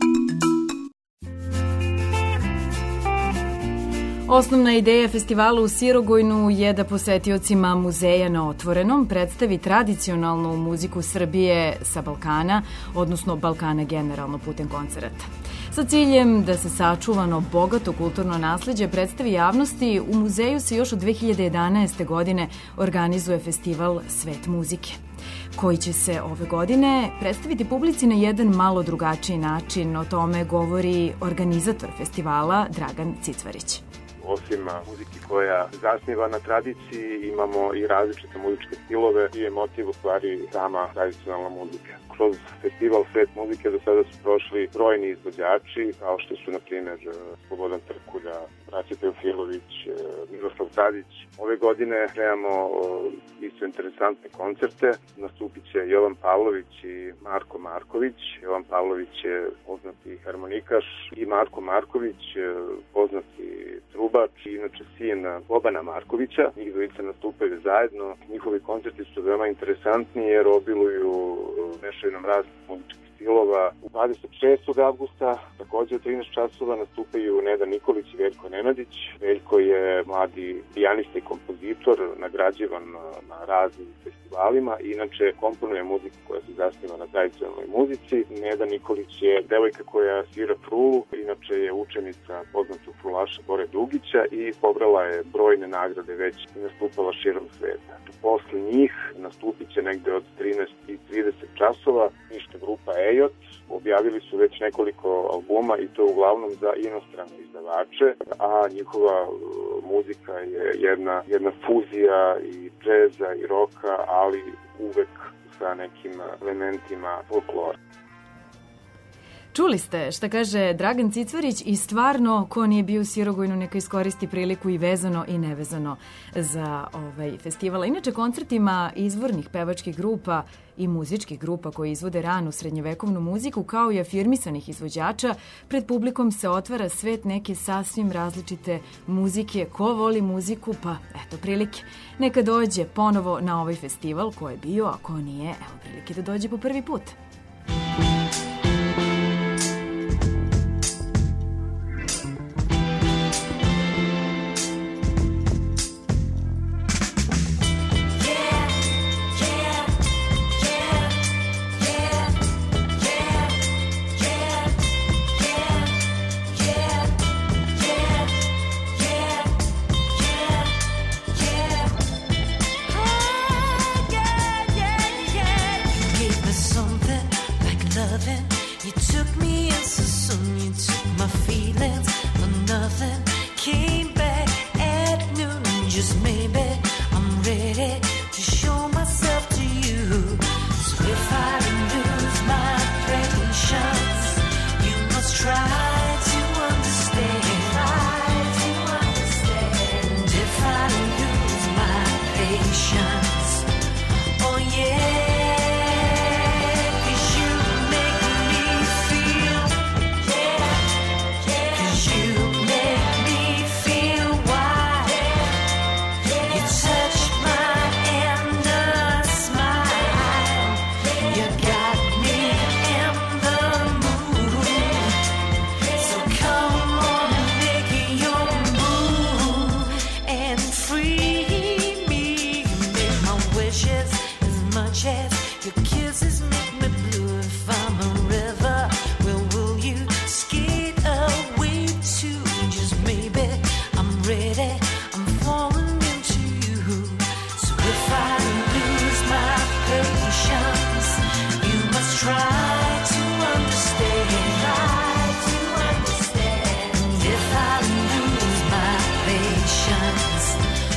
Osnovna ideja festivala u Sirogojnu je da posetiocima muzeja na otvorenom predstavi tradicionalnu muziku Srbije sa Balkana, odnosno Balkana generalno putem koncerata. Sa ciljem da se sačuvano bogato kulturno nasleđe predstavi javnosti, u muzeju se još od dve hiljade jedanaeste. godine organizuje festival Svet muzike, koji će se ove godine predstaviti publici na jedan malo drugačiji način. O tome govori organizator festivala Dragan Cicvarić. Osim muzike koja zasniva na tradiciji, imamo i različite muzičke stilove i je motiv u stvari sama tradicionalna muzika. Kroz festival Svet muzike do sada su prošli brojni izvođači, kao što su, na primjer, Slobodan Trkulja, braća Teofilović, Miroslav Tadić. Ove godine nemamo isto interesantne koncerte. Nastupit će Jovan Pavlović i Marko Marković. Jovan Pavlović je poznati harmonikaš i Marko Marković, poznati trubač, inače sin Bobana Markovića. Njih dvojica nastupaju zajedno. Njihovi koncerti su veoma interesantni jer obiluju mešavinom raznih muzičkih stilova. U dvadeset šestog avgusta, takođe u trinaest časova, nastupaju Neda Nikolić i Veljko Nenadić. Veljko je mladi pijanista i kompozitor, nagrađivan na raznim festivalima. Inače, komponuje muziku koja se zasniva na tradicionalnoj muzici. Neda Nikolić je devojka koja svira frulu, inače je učenica poznatog frulaša Bore Dugića i pobrala je brojne nagrade već i nastupala širom sveta. Posle njih nastupit će negde od trinaest i trideset časova ništa grupa Ejot. Objavili su već nekoliko albuma i to uglavnom za inostrane izdavače, a njihova muzika je jedna, jedna fuzija i džeza i roka, ali uvek sa nekim elementima folklora. Čuli ste šta kaže Dragan Cicvarić i stvarno, ko nije bio u Sirogojnu, neka iskoristi priliku i vezano i nevezano za ovaj festival. Inače, koncertima izvornih pevačkih grupa i muzičkih grupa koji izvode ranu srednjevekovnu muziku, kao i afirmisanih izvođača, pred publikom se otvara svet neke sasvim različite muzike. Ko voli muziku, pa eto prilike. Neka dođe ponovo na ovaj festival ko je bio, a ko nije, evo prilike da dođe po prvi put.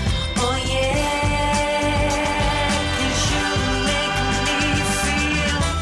Oh yeah, 'cause you make me feel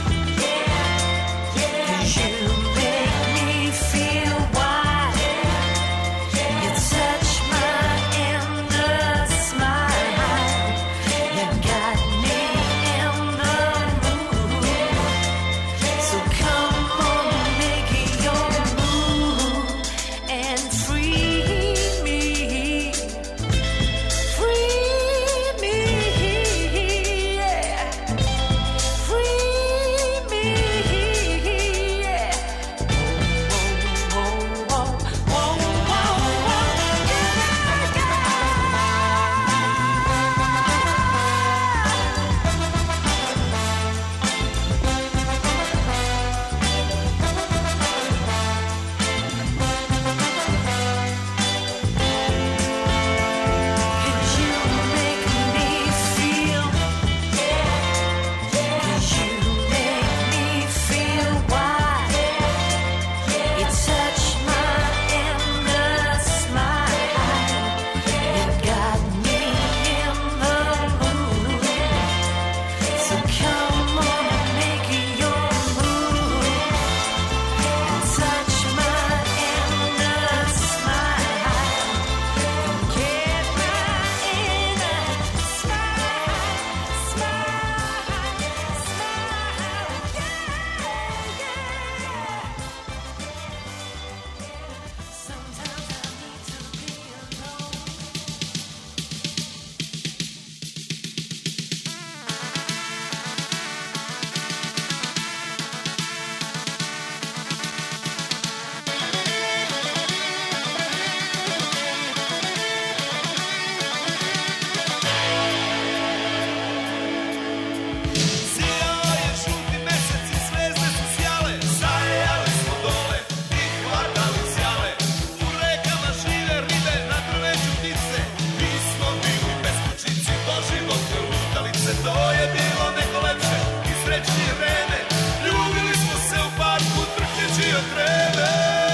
Sijao je žuti mesec i zvezde su sjale, sajale smo dole i hvatali sjale. U rekama žive ribe, na drveću ptice, mi smo bili beskućnici, doživotne lutalice. To je bilo neko lepše i srećnije vreme, ljubili smo se u parku trkeći od treme.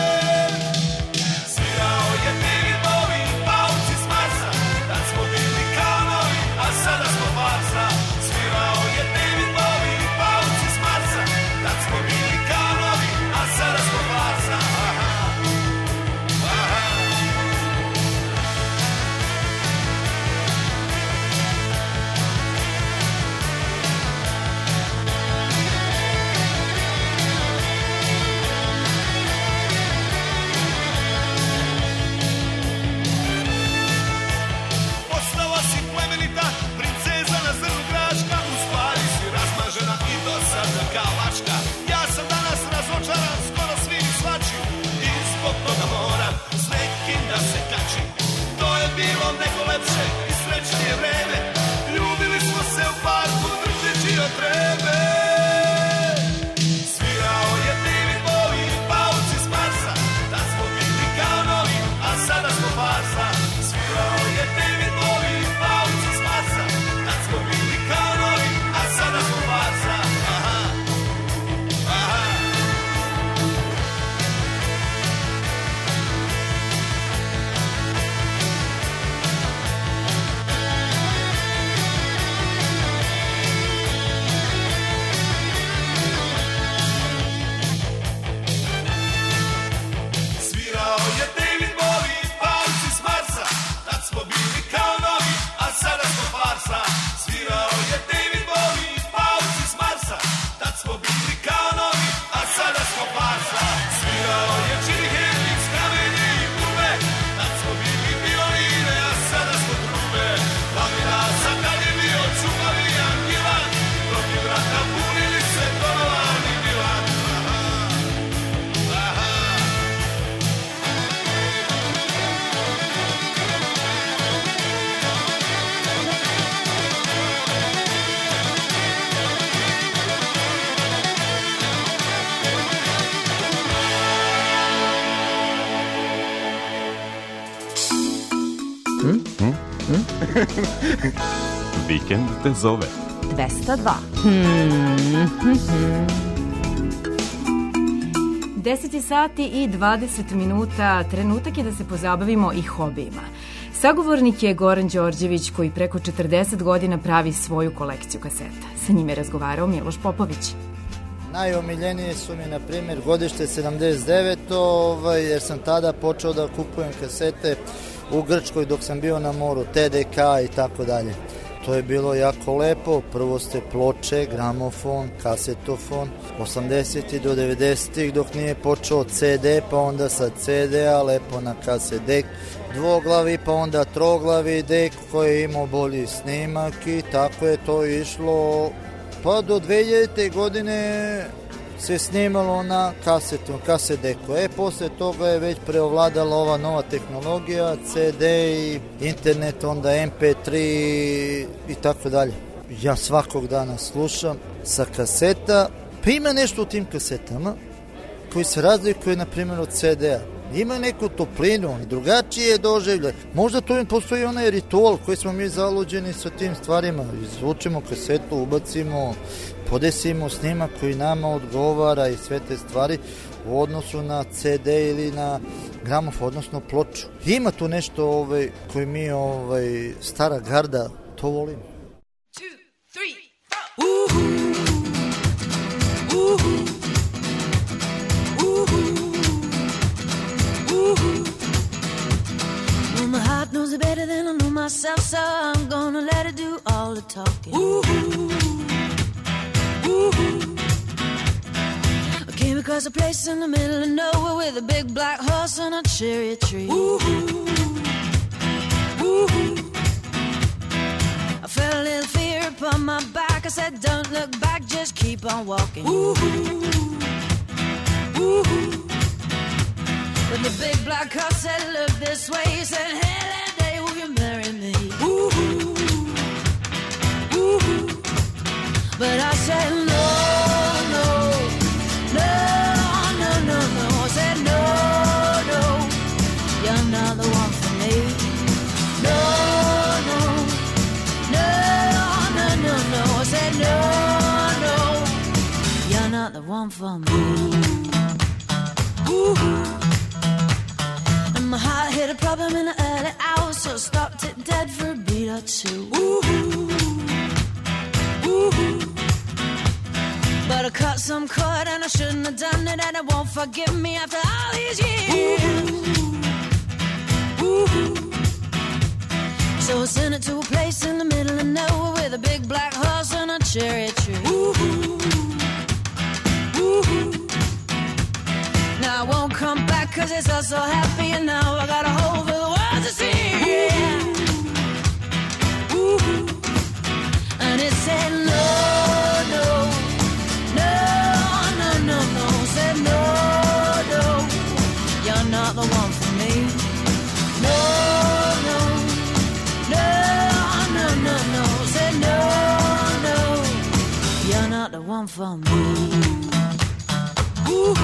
Svirao je David Bowie, pauci s Marsa, tad smo bili kao novi, a sada smo farsa. Svirao je David Bowie, pauci s Marsa, tad smo bili kao novi, a sada smo farsa. Aha, aha. Postala si plemenita, princeza na zrnu graška, u stvari si razmažena i dosadna kao mačka. Ja sam danas razočaran, skoro svim i svačim, i zbog toga moram s nekim da se kačim. To je bilo neko lepše i srećnije vreme, ljubili smo se u parku trčeći od treme. Svirao je David Bowie, pauci s Marsa, tad smo bili kao novi, a sada smo farsa. Svirao je David Bowie, pauci s Marsa, tad smo bili kao novi, a sada smo farsa. Aha, aha. Svirao je David Bowie, pauci s Marsa, tad smo bili kao novi, a sada smo farsa. Svirao je David Bowie, pauci s Marsa, tad smo bili kao novi, a sada smo farsa. Svirao je Jimi Hendrix, kamenje i gume, tad smo bili violine, a sada smo trube. Lavina sa tad je bio čupavi angilan, protiv rata punili se Donovan i Milan. Aha, aha. Vikend te zove. dvesta dva. deset sati i dvadeset minuta, trenutak je da se pozabavimo i hobijima. Sagovornik je Goran Đorđević koji preko četrdeset godina pravi svoju kolekciju kaseta. Sa njim je razgovarao Miloš Popović. Najomiljenije su mi, na primjer, godište sedamdeset deveto ovaj, jer sam tada počeo da kupujem kasete u Grčkoj dok sam bio na moru, T D K i tako dalje. To je bilo jako lepo, prvo ste ploče, gramofon, kasetofon, osamdesetih do devedesetih dok nije počeo C D, pa onda sa C D-a, lepo na kaset dek, dvoglavi, pa onda troglavi dek koji je imao bolji snimak i tako je to išlo. Pa do dve hiljadite. godine se snimalo na kasetu, kaset deku. E, posle toga je već preovladala ova nova tehnologija, C D i internet, onda M P tri i tako dalje. Ja svakog dana slušam sa kaseta, pa ima nešto u tim kasetama koji se razlikuje, na primjer, od C D-a. Ima neku toplinu, drugačije doživlje. Možda tu im postoji onaj ritual koji smo mi zaluđeni sa tim stvarima. Izvučemo kasetu, ubacimo, podesimo snimak koji nama odgovara i sve te stvari u odnosu na C D ili na gramofon, odnosno ploču. Ima tu nešto ovaj, koji mi, ovaj, stara garda, to volimo. Two, three, four. Ooh. Ooh. Well, my heart knows it better than I know myself, so I'm gonna let it do all the talking. Ooh, ooh. I came across a place in the middle of nowhere with a big black horse and a cherry tree. Ooh, ooh. I felt a little fear upon my back. I said, don't look back, just keep on walking. Ooh, ooh. When the big black horse said, look this way, he said, hey, that day will you marry me? Ooh, ooh. But I said no, no, no, no, no, no. I said no, no, you're not the one for me. No, no, no, no, no, no. I said no, no, you're not the one for me. Ooh. And my heart hit a problem in the early hours, so stopped it dead for a beat or two. Ooh. Ooh. But I cut some cord and I shouldn't have done it, and it won't forgive me after all these years. Ooh. Ooh. So I sent it to a place in the middle of nowhere with a big black horse and a cherry tree. Ooh. Ooh. Now I won't come back cause it's all so happy, and now I got a hole for the world to see. Ooh. And it said no, no, no, no, no, no. Said no, no, you're not the one for me. No, no, no, no, no, no. Said no, no, you're not the one for me. Ooh.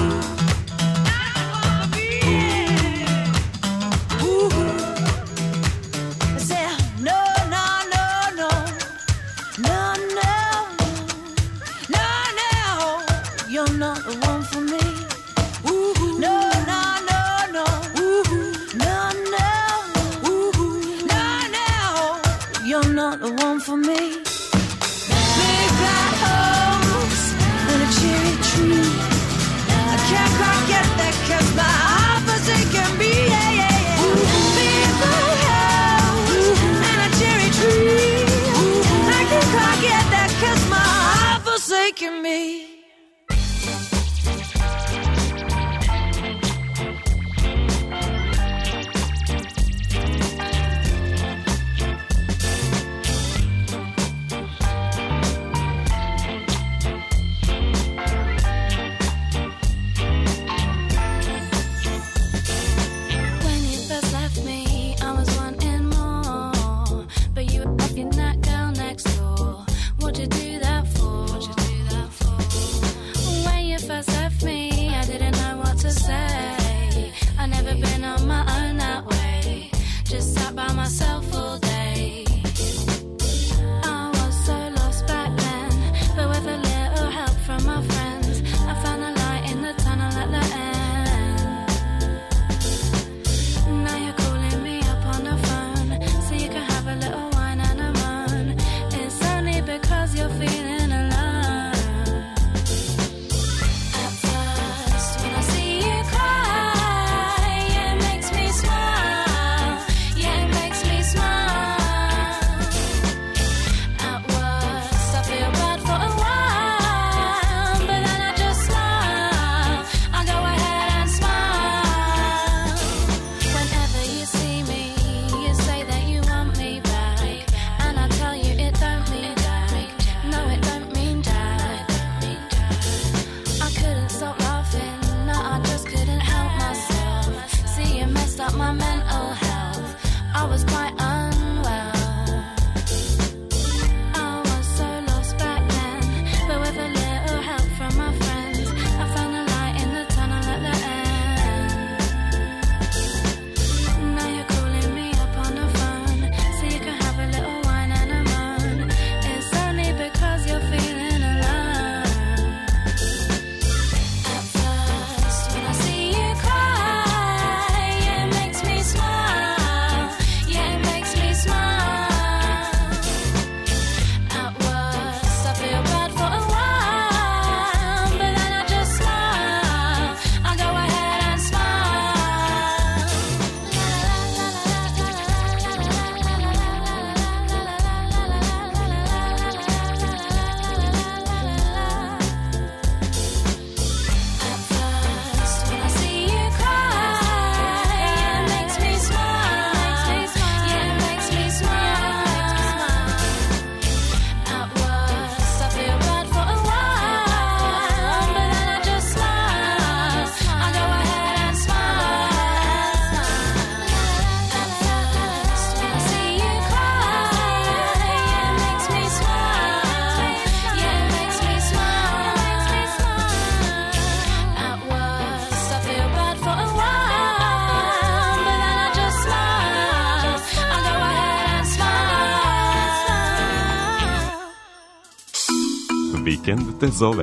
For me, big black house and a cherry tree. I can't quite get that 'cause my heart forsaken me. Yeah, yeah, yeah. Big black house and a cherry tree. I can't quite get that 'cause my heart forsaken me. What'd you do that for? What'd you do that for? Vikend te zove.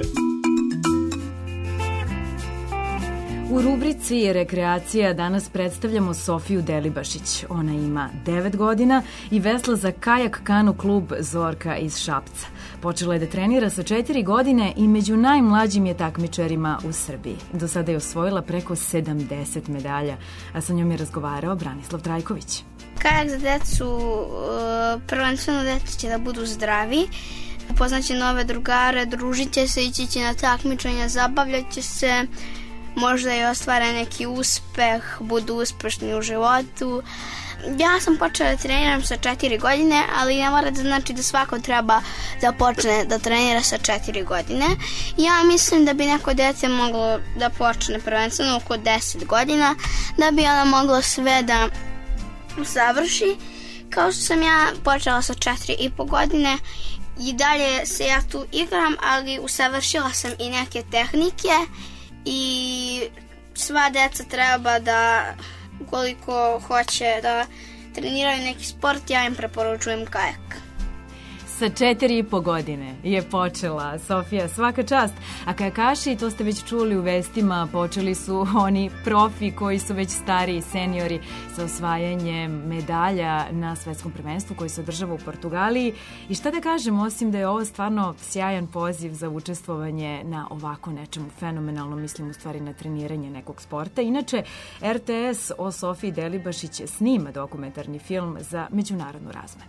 U rubrici Rekreacija danas predstavljamo Sofiju Delibašić. Ona ima devet godina i vesla za kajak kanu klub Zorka iz Šapca. Počela je da trenira sa četiri godine i među najmlađim je takmičarima u Srbiji. Do sada je osvojila preko sedamdeset medalja, a sa njom je razgovarao Branislav Trajković. Kajak za decu, uh, prvenstveno deca će da budu zdravi, upoznaće nove drugare, družit će se, ići će na takmičenja, zabavljat će se, možda i ostvare neki uspeh, budu uspešni u životu. Ja sam počela da treniram sa četiri godine, ali ne mora da znači da svako treba da počne da trenira sa četiri godine. Ja mislim da bi neko dete moglo da počne prvenstveno oko deset godina, da bi ona mogla sve da završi. Kao što sam ja počela sa četiri i po godine, i dalje se ja tu igram, ali usavršila sam i neke tehnike i sva deca treba da, ukoliko hoće da treniraju neki sport, ja im preporučujem kajak. Sa četiri i po godine je počela Sofija, svaka čast. A kajakaši, to ste već čuli u vestima, počeli su oni profi koji su već stariji, seniori, sa osvajanjem medalja na svetskom prvenstvu koji se održava u Portugaliji. I šta da kažem, osim da je ovo stvarno sjajan poziv za učestvovanje na ovako nečemu fenomenalno, mislim u stvari na treniranje nekog sporta. Inače, R T S o Sofiji Delibašić snima dokumentarni film za međunarodnu razmenu.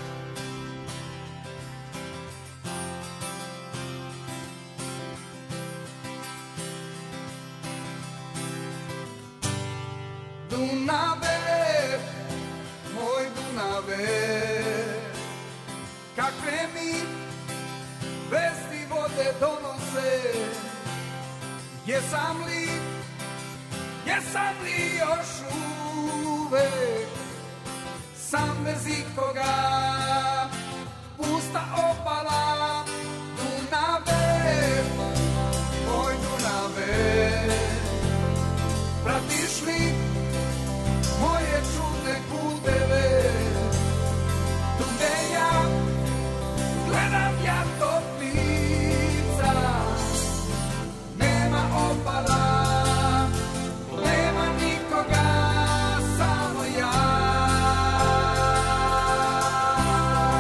Dunave, moj Dunave, kakve mi vesti vode donose, jesam li, jesam li još uvek sam bez ikoga, pusta obala. Dunave, moj Dunave, pratiš li moje čudne puteve, tu gde ja gledam ja tog lica, nema obala, nema nikoga, samo ja.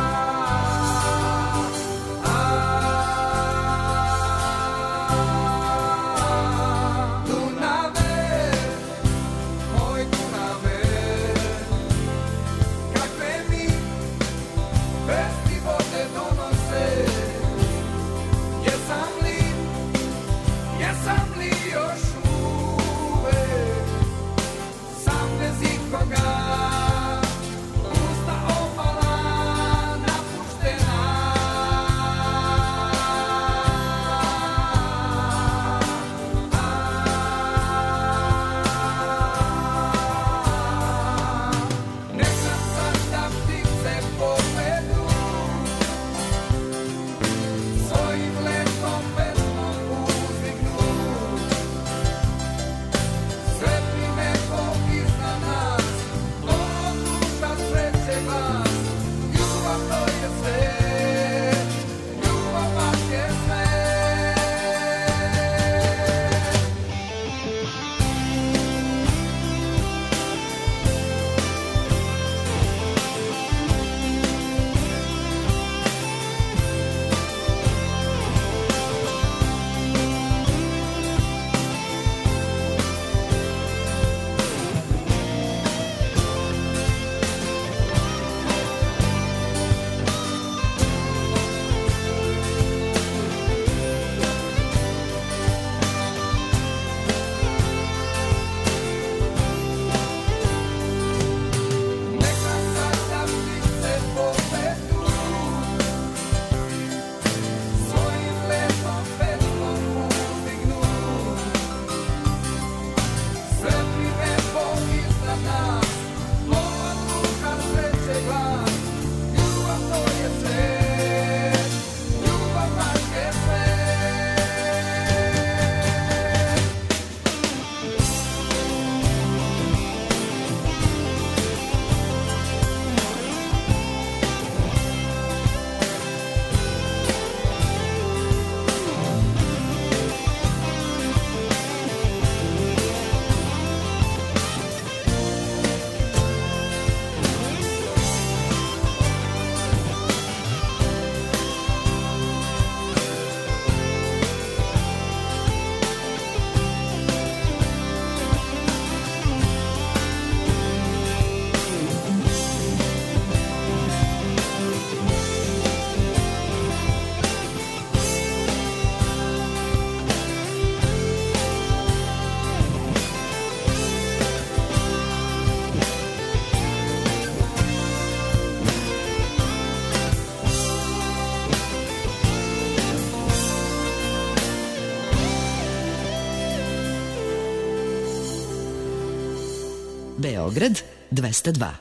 Beograd dvesta dva.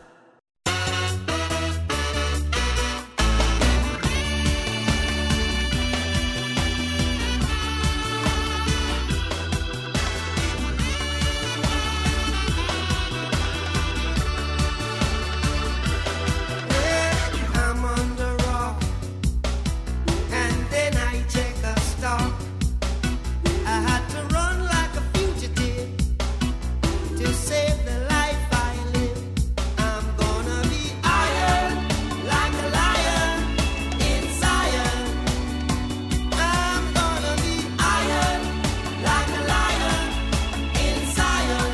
I'm on the rock, and then I take a stop. I had to run like a fugitive to save the life I live. I'm gonna be iron like a lion in Zion. I'm gonna be iron like a lion in Zion.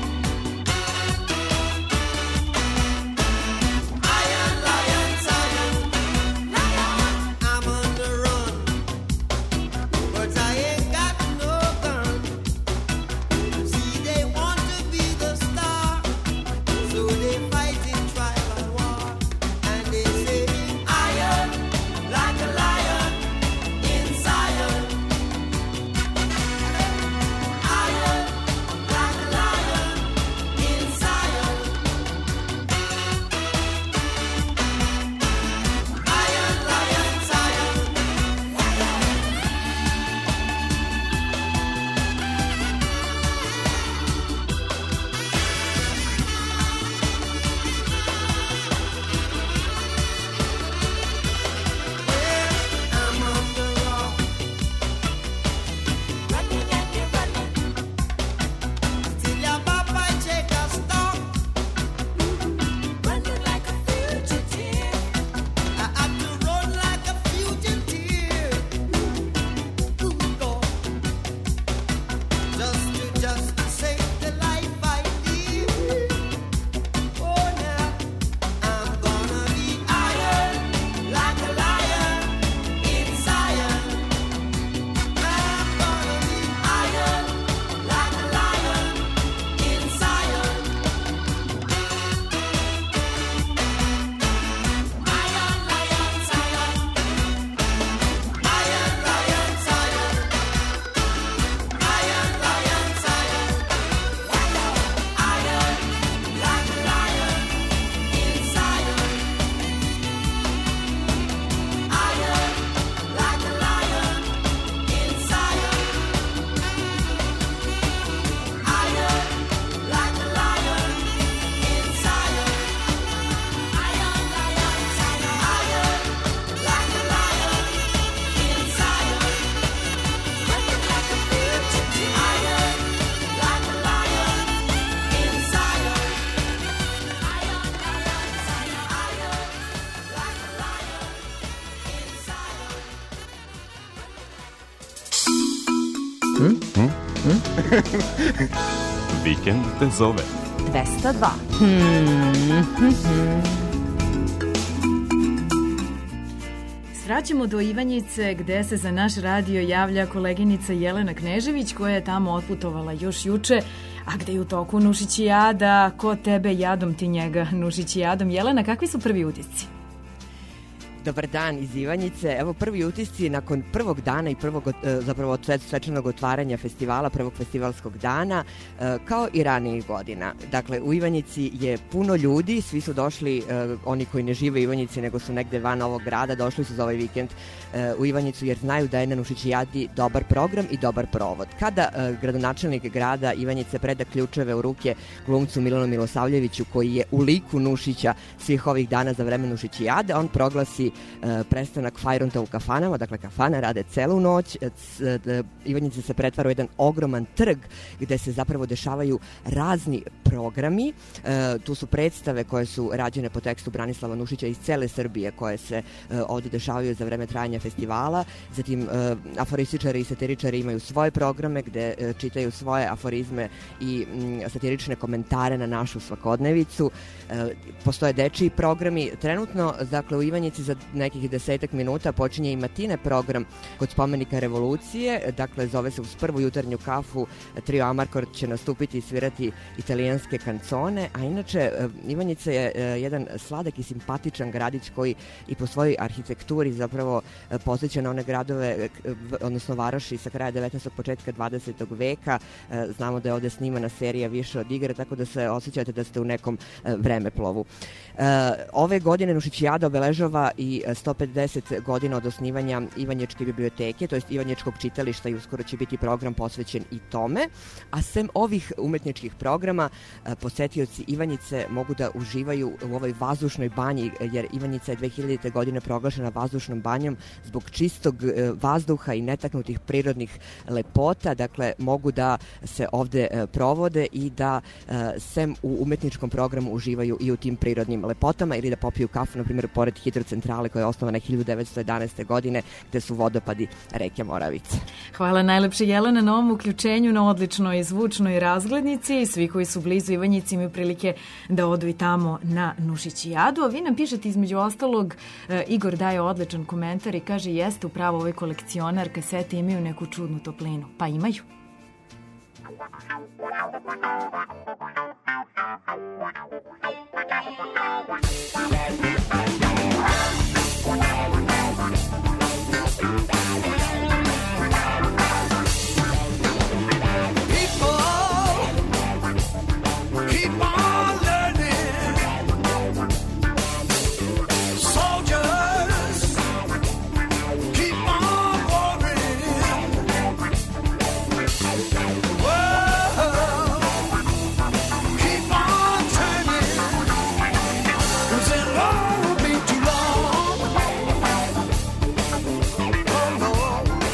Iron, lion, Zion. I'm on the run, but I ain't got no gun. See, they want to be the star, so they fight in tribal war, and they say, iron like a lion in Zion. Iron like a lion in Zion. Iron, lion, Zion. I'm on the rock, running and you're running till your papa take a stop. Running like a fugitive, I have to run like a fugitive. Ooh, Lord. Just to just to save the life I live. Oh, now I'm gonna be iron like a lion in Zion. I'm gonna be iron like a lion in Zion. Iron, lion, Zion. Iron, lion, Zion. Iron, lion, Zion. Iron like a lion in Zion. Iron like a lion in Zion. Iron like a lion in Zion. Iron, lion, Zion. Iron like a lion in Zion. Running like a fugitive. Iron like a lion in Zion. Iron, lion, Zion. Iron like a lion in Zion. Vikend te zove. dvesta dva. Svraćamo do Ivanjice gde se za naš radio javlja koleginica Jelena Knežević koja je tamo otputovala još juče, a gde je u toku Nušićijada, ko tebe jadom ti njega Nušićijadom. Jelena, kakvi su prvi utisci? Dobar dan iz Ivanjice. Evo prvi utisci nakon prvog dana i prvog, e, zapravo sve- svečanog otvaranja festivala, prvog festivalskog dana, e, kao i ranijih godina. Dakle, u Ivanjici je puno ljudi, svi su došli, e, oni koji ne žive u Ivanjici nego su negde van ovog grada, došli su za ovaj vikend e, u Ivanjicu jer znaju da je na Nušićijadi dobar program i dobar provod. Kada e, gradonačelnik grada Ivanjice preda ključeve u ruke glumcu Milanu Milosavljeviću koji je u liku Nušića svih ovih dana za vreme Nušićijade, on proglasi e, prestanak fajrunta u kafanama, dakle kafane rade celu noć, e, c- d- Ivanjica se pretvara u jedan ogroman trg gde se zapravo dešavaju razni programi, e, tu su predstave koje su rađene po tekstu Branislava Nušića iz cele Srbije koje se e, ovde dešavaju za vreme trajanja festivala, zatim e, aforističari i satiričari imaju svoje programe gde e, čitaju svoje aforizme i m, satirične komentare na našu svakodnevicu, e, postoje dečiji programi, trenutno dakle u Ivanjici za nekih desetak minuta počinje i matine program kod spomenika revolucije, dakle zove se Uz prvu jutarnju kafu, trio Amarkord će nastupiti i svirati italijanske kancone, a inače e, Ivanjica je e, jedan sladak i simpatičan gradić koji i po svojoj arhitekturi zapravo e, posjeća na one gradove, e, v- odnosno varoši sa kraja devetnaestog. početka dvadesetog veka. E, znamo da je ovde snimana serija Više od igre, tako da se osjećate da ste u nekom e, vremeplovu. E, ove godine Nušićijada obeležava i sto pedeset godina od osnivanja Ivanjičke biblioteke, to jest Ivanjičkog čitališta, i uskoro će biti program posvećen i tome. A sem ovih umetničkih programa, e, posetioci Ivanjice mogu da uživaju u ovoj vazdušnoj banji, jer Ivanjica je dve hiljadite. godine proglašena vazdušnom banjom zbog čistog e, vazduha i netaknutih prirodnih lepota, dakle mogu da se ovde e, provode i da e, sem u umetničkom programu uživaju i u tim prirodnim lepotama ili da popiju kafu, na primjer, pored hidrocentrale koja je osnovana hiljadu devetsto jedanaeste. godine, gde su vodopadi reke Moravice. Hvala najlepše Jelena na ovom uključenju, na odličnoj zvučnoj razglednici, i svi koji su blizu Ivanjici imaju prilike da odu i tamo na Nušićijadu. A vi nam pišete između ostalog, e, Igor daje odličan komentar i kaže jeste upravo ovaj kolekcionar, kasete imaju neku čudnu toplinu. Pa imaju. Keep on learning. Soldiers, keep on warring. World, keep on turning. 'Cause it won't be too long. Oh no.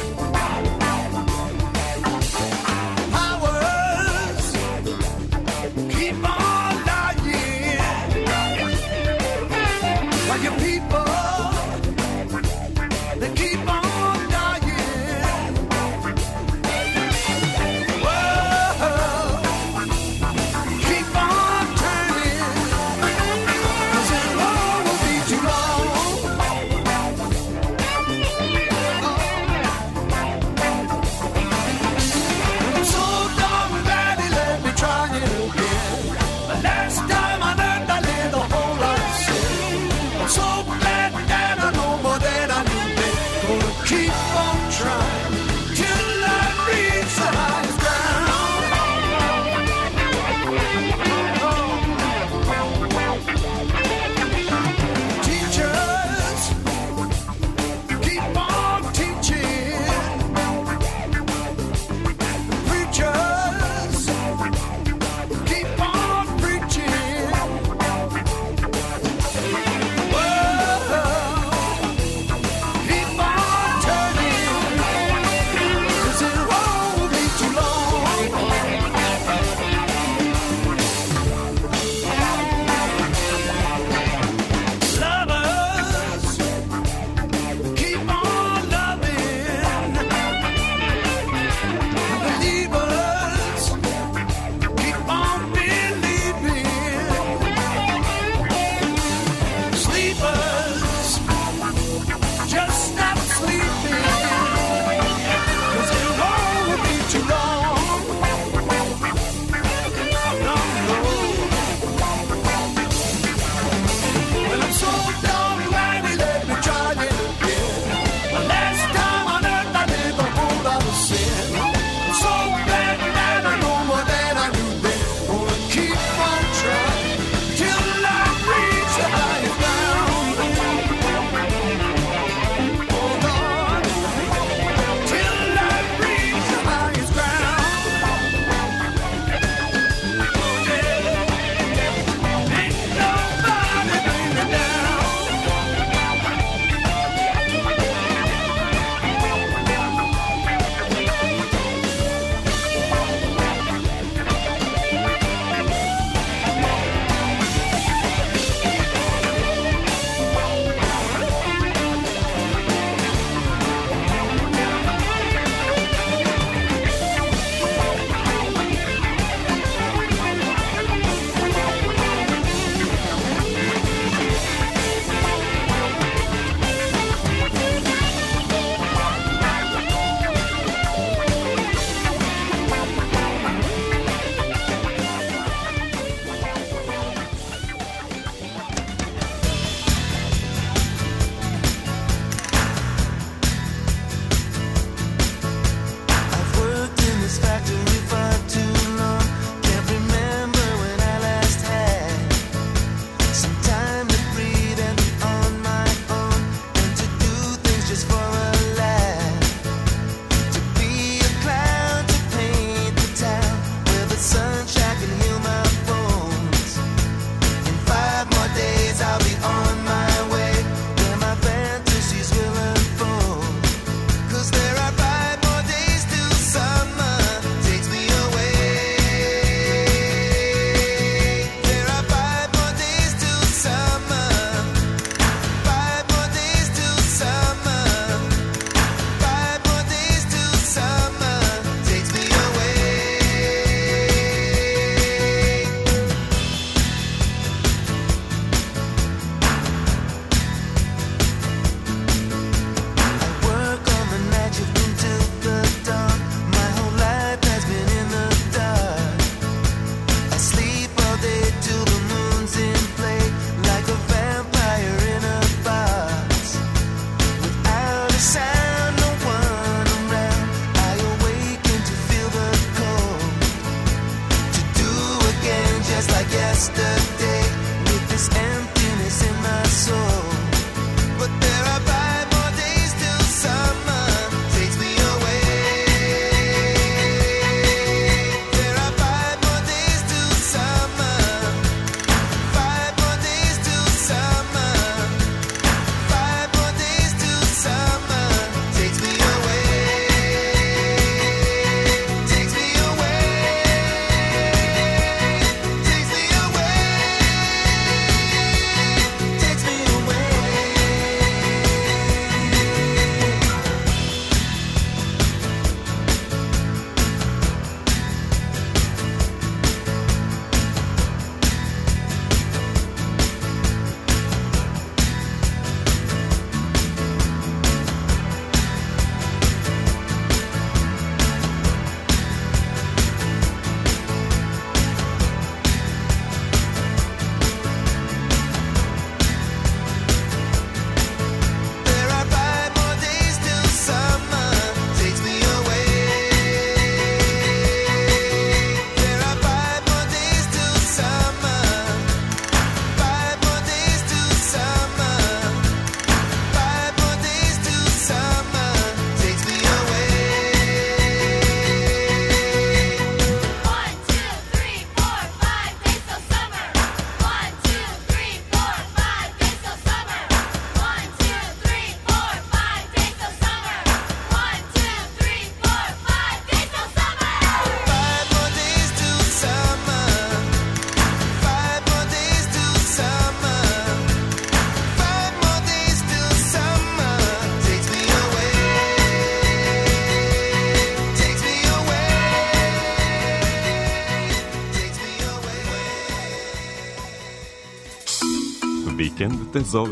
Vikend te zove.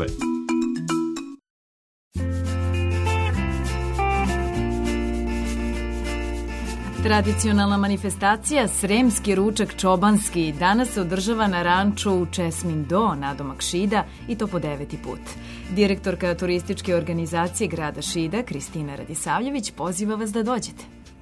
Tradicionalna manifestacija Sremski ručak čobanski danas se održava na ranču Česmin Do, nadomak Šida, i to po deveti put. Direktorka turističke organizacije grada Šida, Kristina Radisavljević, poziva vas da dođete.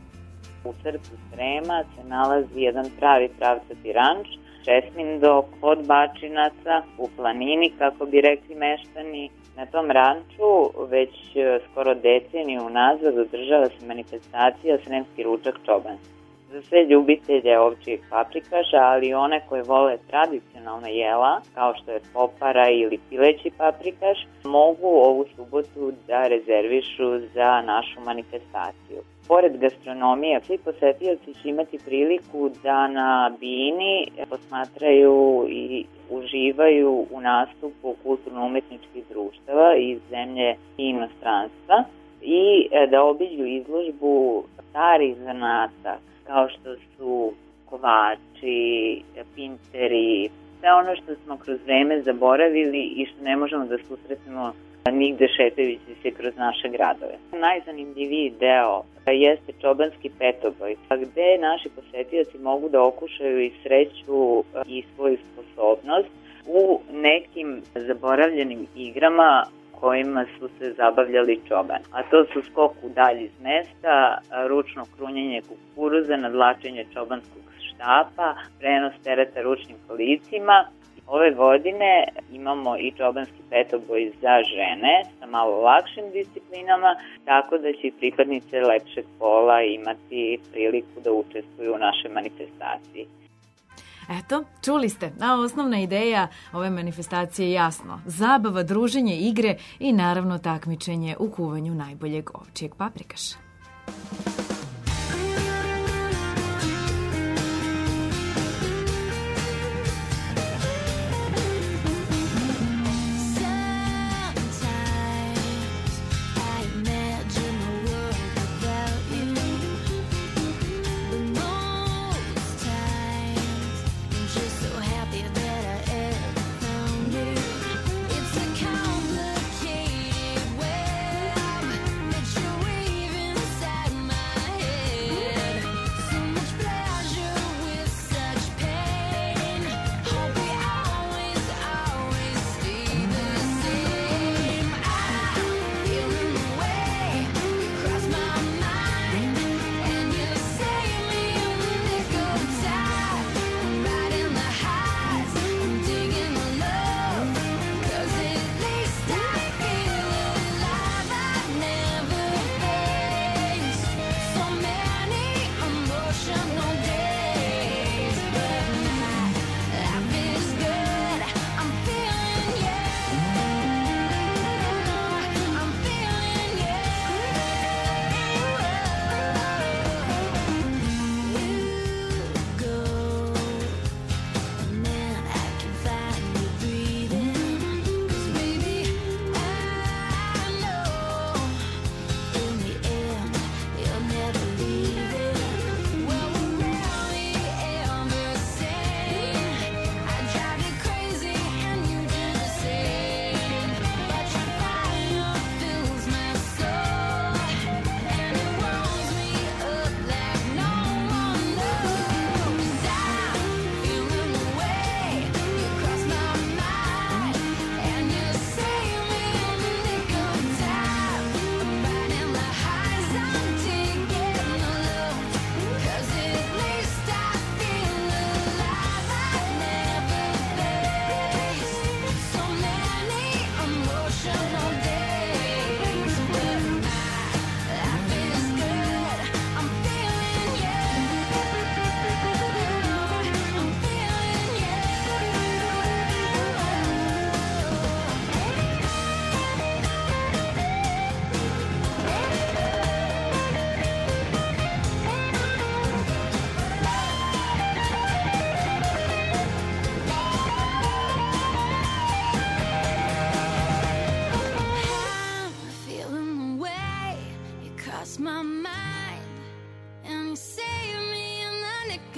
U srcu Srema se nalazi jedan pravi pravcati ranč, Česmin Do kod Bačinaca, u planini, kako bi rekli meštani. Na tom ranču već skoro deceniju unazad održava se manifestacija Sremski ručak čobanski. Za sve ljubitelje ovčjih paprikaša, ali i one koje vole tradicionalna jela, kao što je popara ili pileći paprikaš, mogu ovu subotu da rezervišu za našu manifestaciju. Pored gastronomije, svi posetioci će imati priliku da na bini posmatraju i uživaju u nastupu kulturno-umetničkih društava iz zemlje i inostranstva i da obiđu izložbu starih zanata, kao što su kovači, pinteri, sve ono što smo kroz vreme zaboravili i što ne možemo da susretnemo nigde šetajući se kroz naše gradove. Najzanimljiviji deo jeste čobanski petoboj, gde naši posetioci mogu da okušaju i sreću i svoju sposobnost u nekim zaboravljenim igrama kojima su se zabavljali čobani. A to su skok u dalj iz mesta, ručno krunjenje kukuruza, nadlačenje čobanskog štapa, prenos tereta ručnim kolicima. Ove godine imamo i čobanski petoboj za žene sa malo lakšim disciplinama, tako da će i pripadnice lepšeg pola imati priliku da učestvuju u našoj manifestaciji. Eto, čuli ste, a osnovna ideja ove manifestacije je jasno. Zabava, druženje, igre i naravno takmičenje u kuvanju najboljeg ovčjeg paprikaša.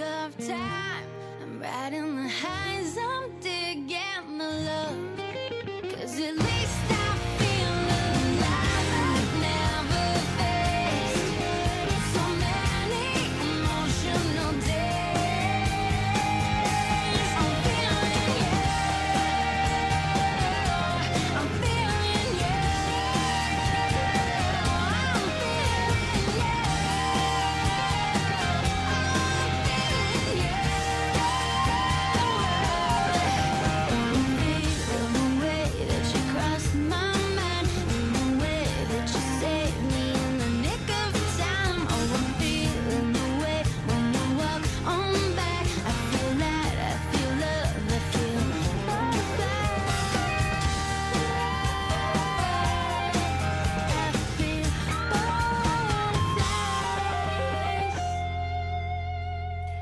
Right in the highs, I'm digging the love.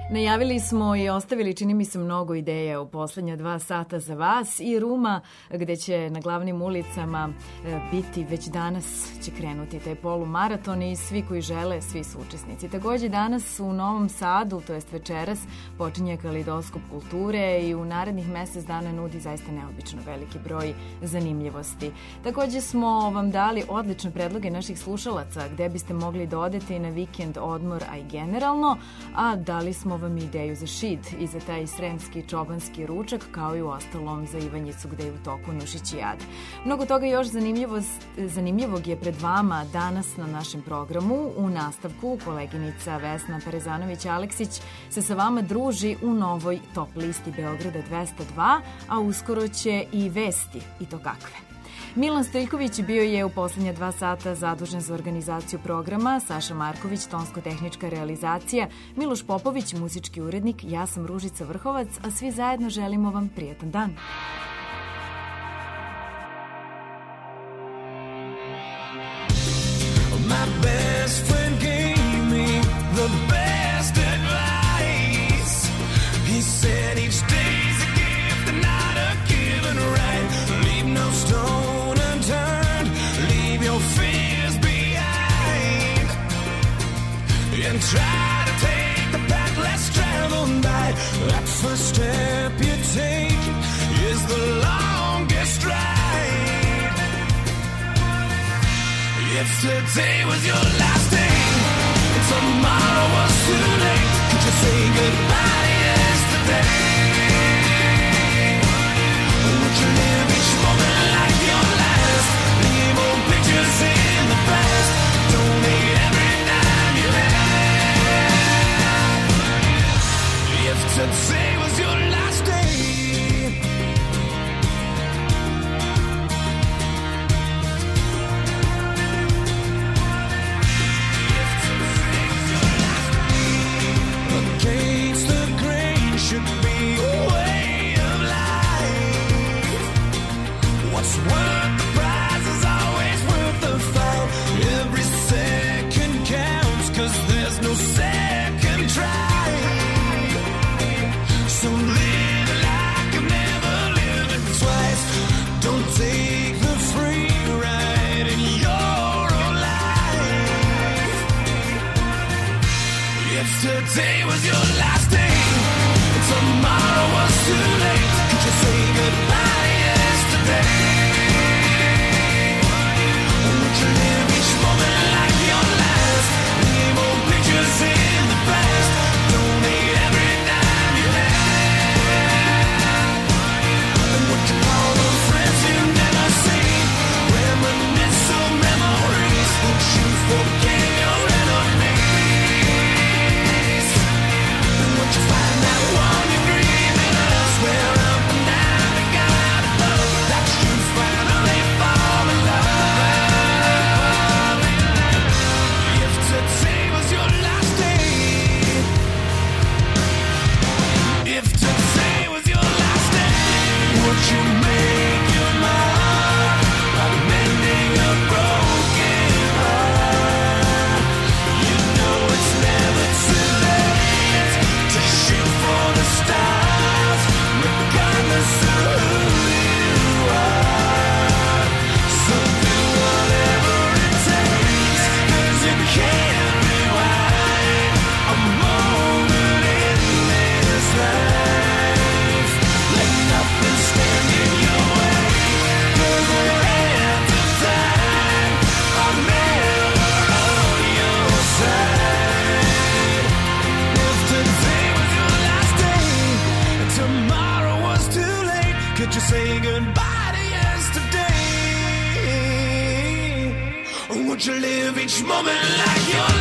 Najavili smo i ostavili, čini mi se, mnogo ideja u poslednja dva sata za vas i Ruma, gde će na glavnim ulicama e, biti već danas će krenuti taj polumaraton i svi koji žele, svi su učesnici. Takođe danas u Novom Sadu, to jest večeras, počinje Kaleidoskop kulture i u narednih mesec dana nudi zaista neobično veliki broj zanimljivosti. Takođe smo vam dali odlične predloge naših slušalaca gde biste mogli da odete i na vikend odmor, a i generalno, a dali smo vam ideju za šid i za taj sremski čobanski ručak, kao i u ostalom za Ivanjicu gde je u toku Nušićijada. Mnogo toga još zanimljivog je pred vama danas na našem programu. U nastavku koleginica Vesna Parezanović-Aleksić se sa vama druži u novoj top listi Beograda dvesta dva, a uskoro će i vesti, i to kakve. Milan Stojiljković bio je u poslednja dva sata zadužen za organizaciju programa, Saša Marković, tonsko-tehnička realizacija, Miloš Popović, muzički urednik, ja sam Ružica Vrhovac, a svi zajedno želimo vam prijetan dan. My best friend gave me the best advice. He said each day's a gift and not a given right. Leave no stone unturned, leave your fears behind, and try to take the path less traveled by. That first step you take is the longest ride. If today was your last day and tomorrow was too late, could you say goodbye to yesterday? Would you live each moment like your last? Leave old pictures in the past. Donate every dime you have. If today was your last day, against the grain should be a way of life. What's worth the prize is always worth the fight. Every second counts, cause there's no second try. So live like you've never lived it twice. Don't take the free ride in your own life. If today was your last day and tomorrow was too late, could you say goodbye to yesterday? Would you live each moment like your last? Leave old pictures in the past. Donate every dime you have. And what you call those friends you never see? Reminisce of memories. Would you forget your enemies? And would you find that one you dream in elsewhere up and down the God above, that you finally fall in love? If today was your last day, if today was your last day, would you make your mark by mending a broken heart? You know it's never too late to shoot for the stars, regardless of who you are. So do whatever it takes, cause you can't rewind a moment in this life. Let nothing stand in your way, cause the hands of time are never on your side. If today was your last day and tomorrow was too late, could you say goodbye to yesterday? Or would you live each moment like your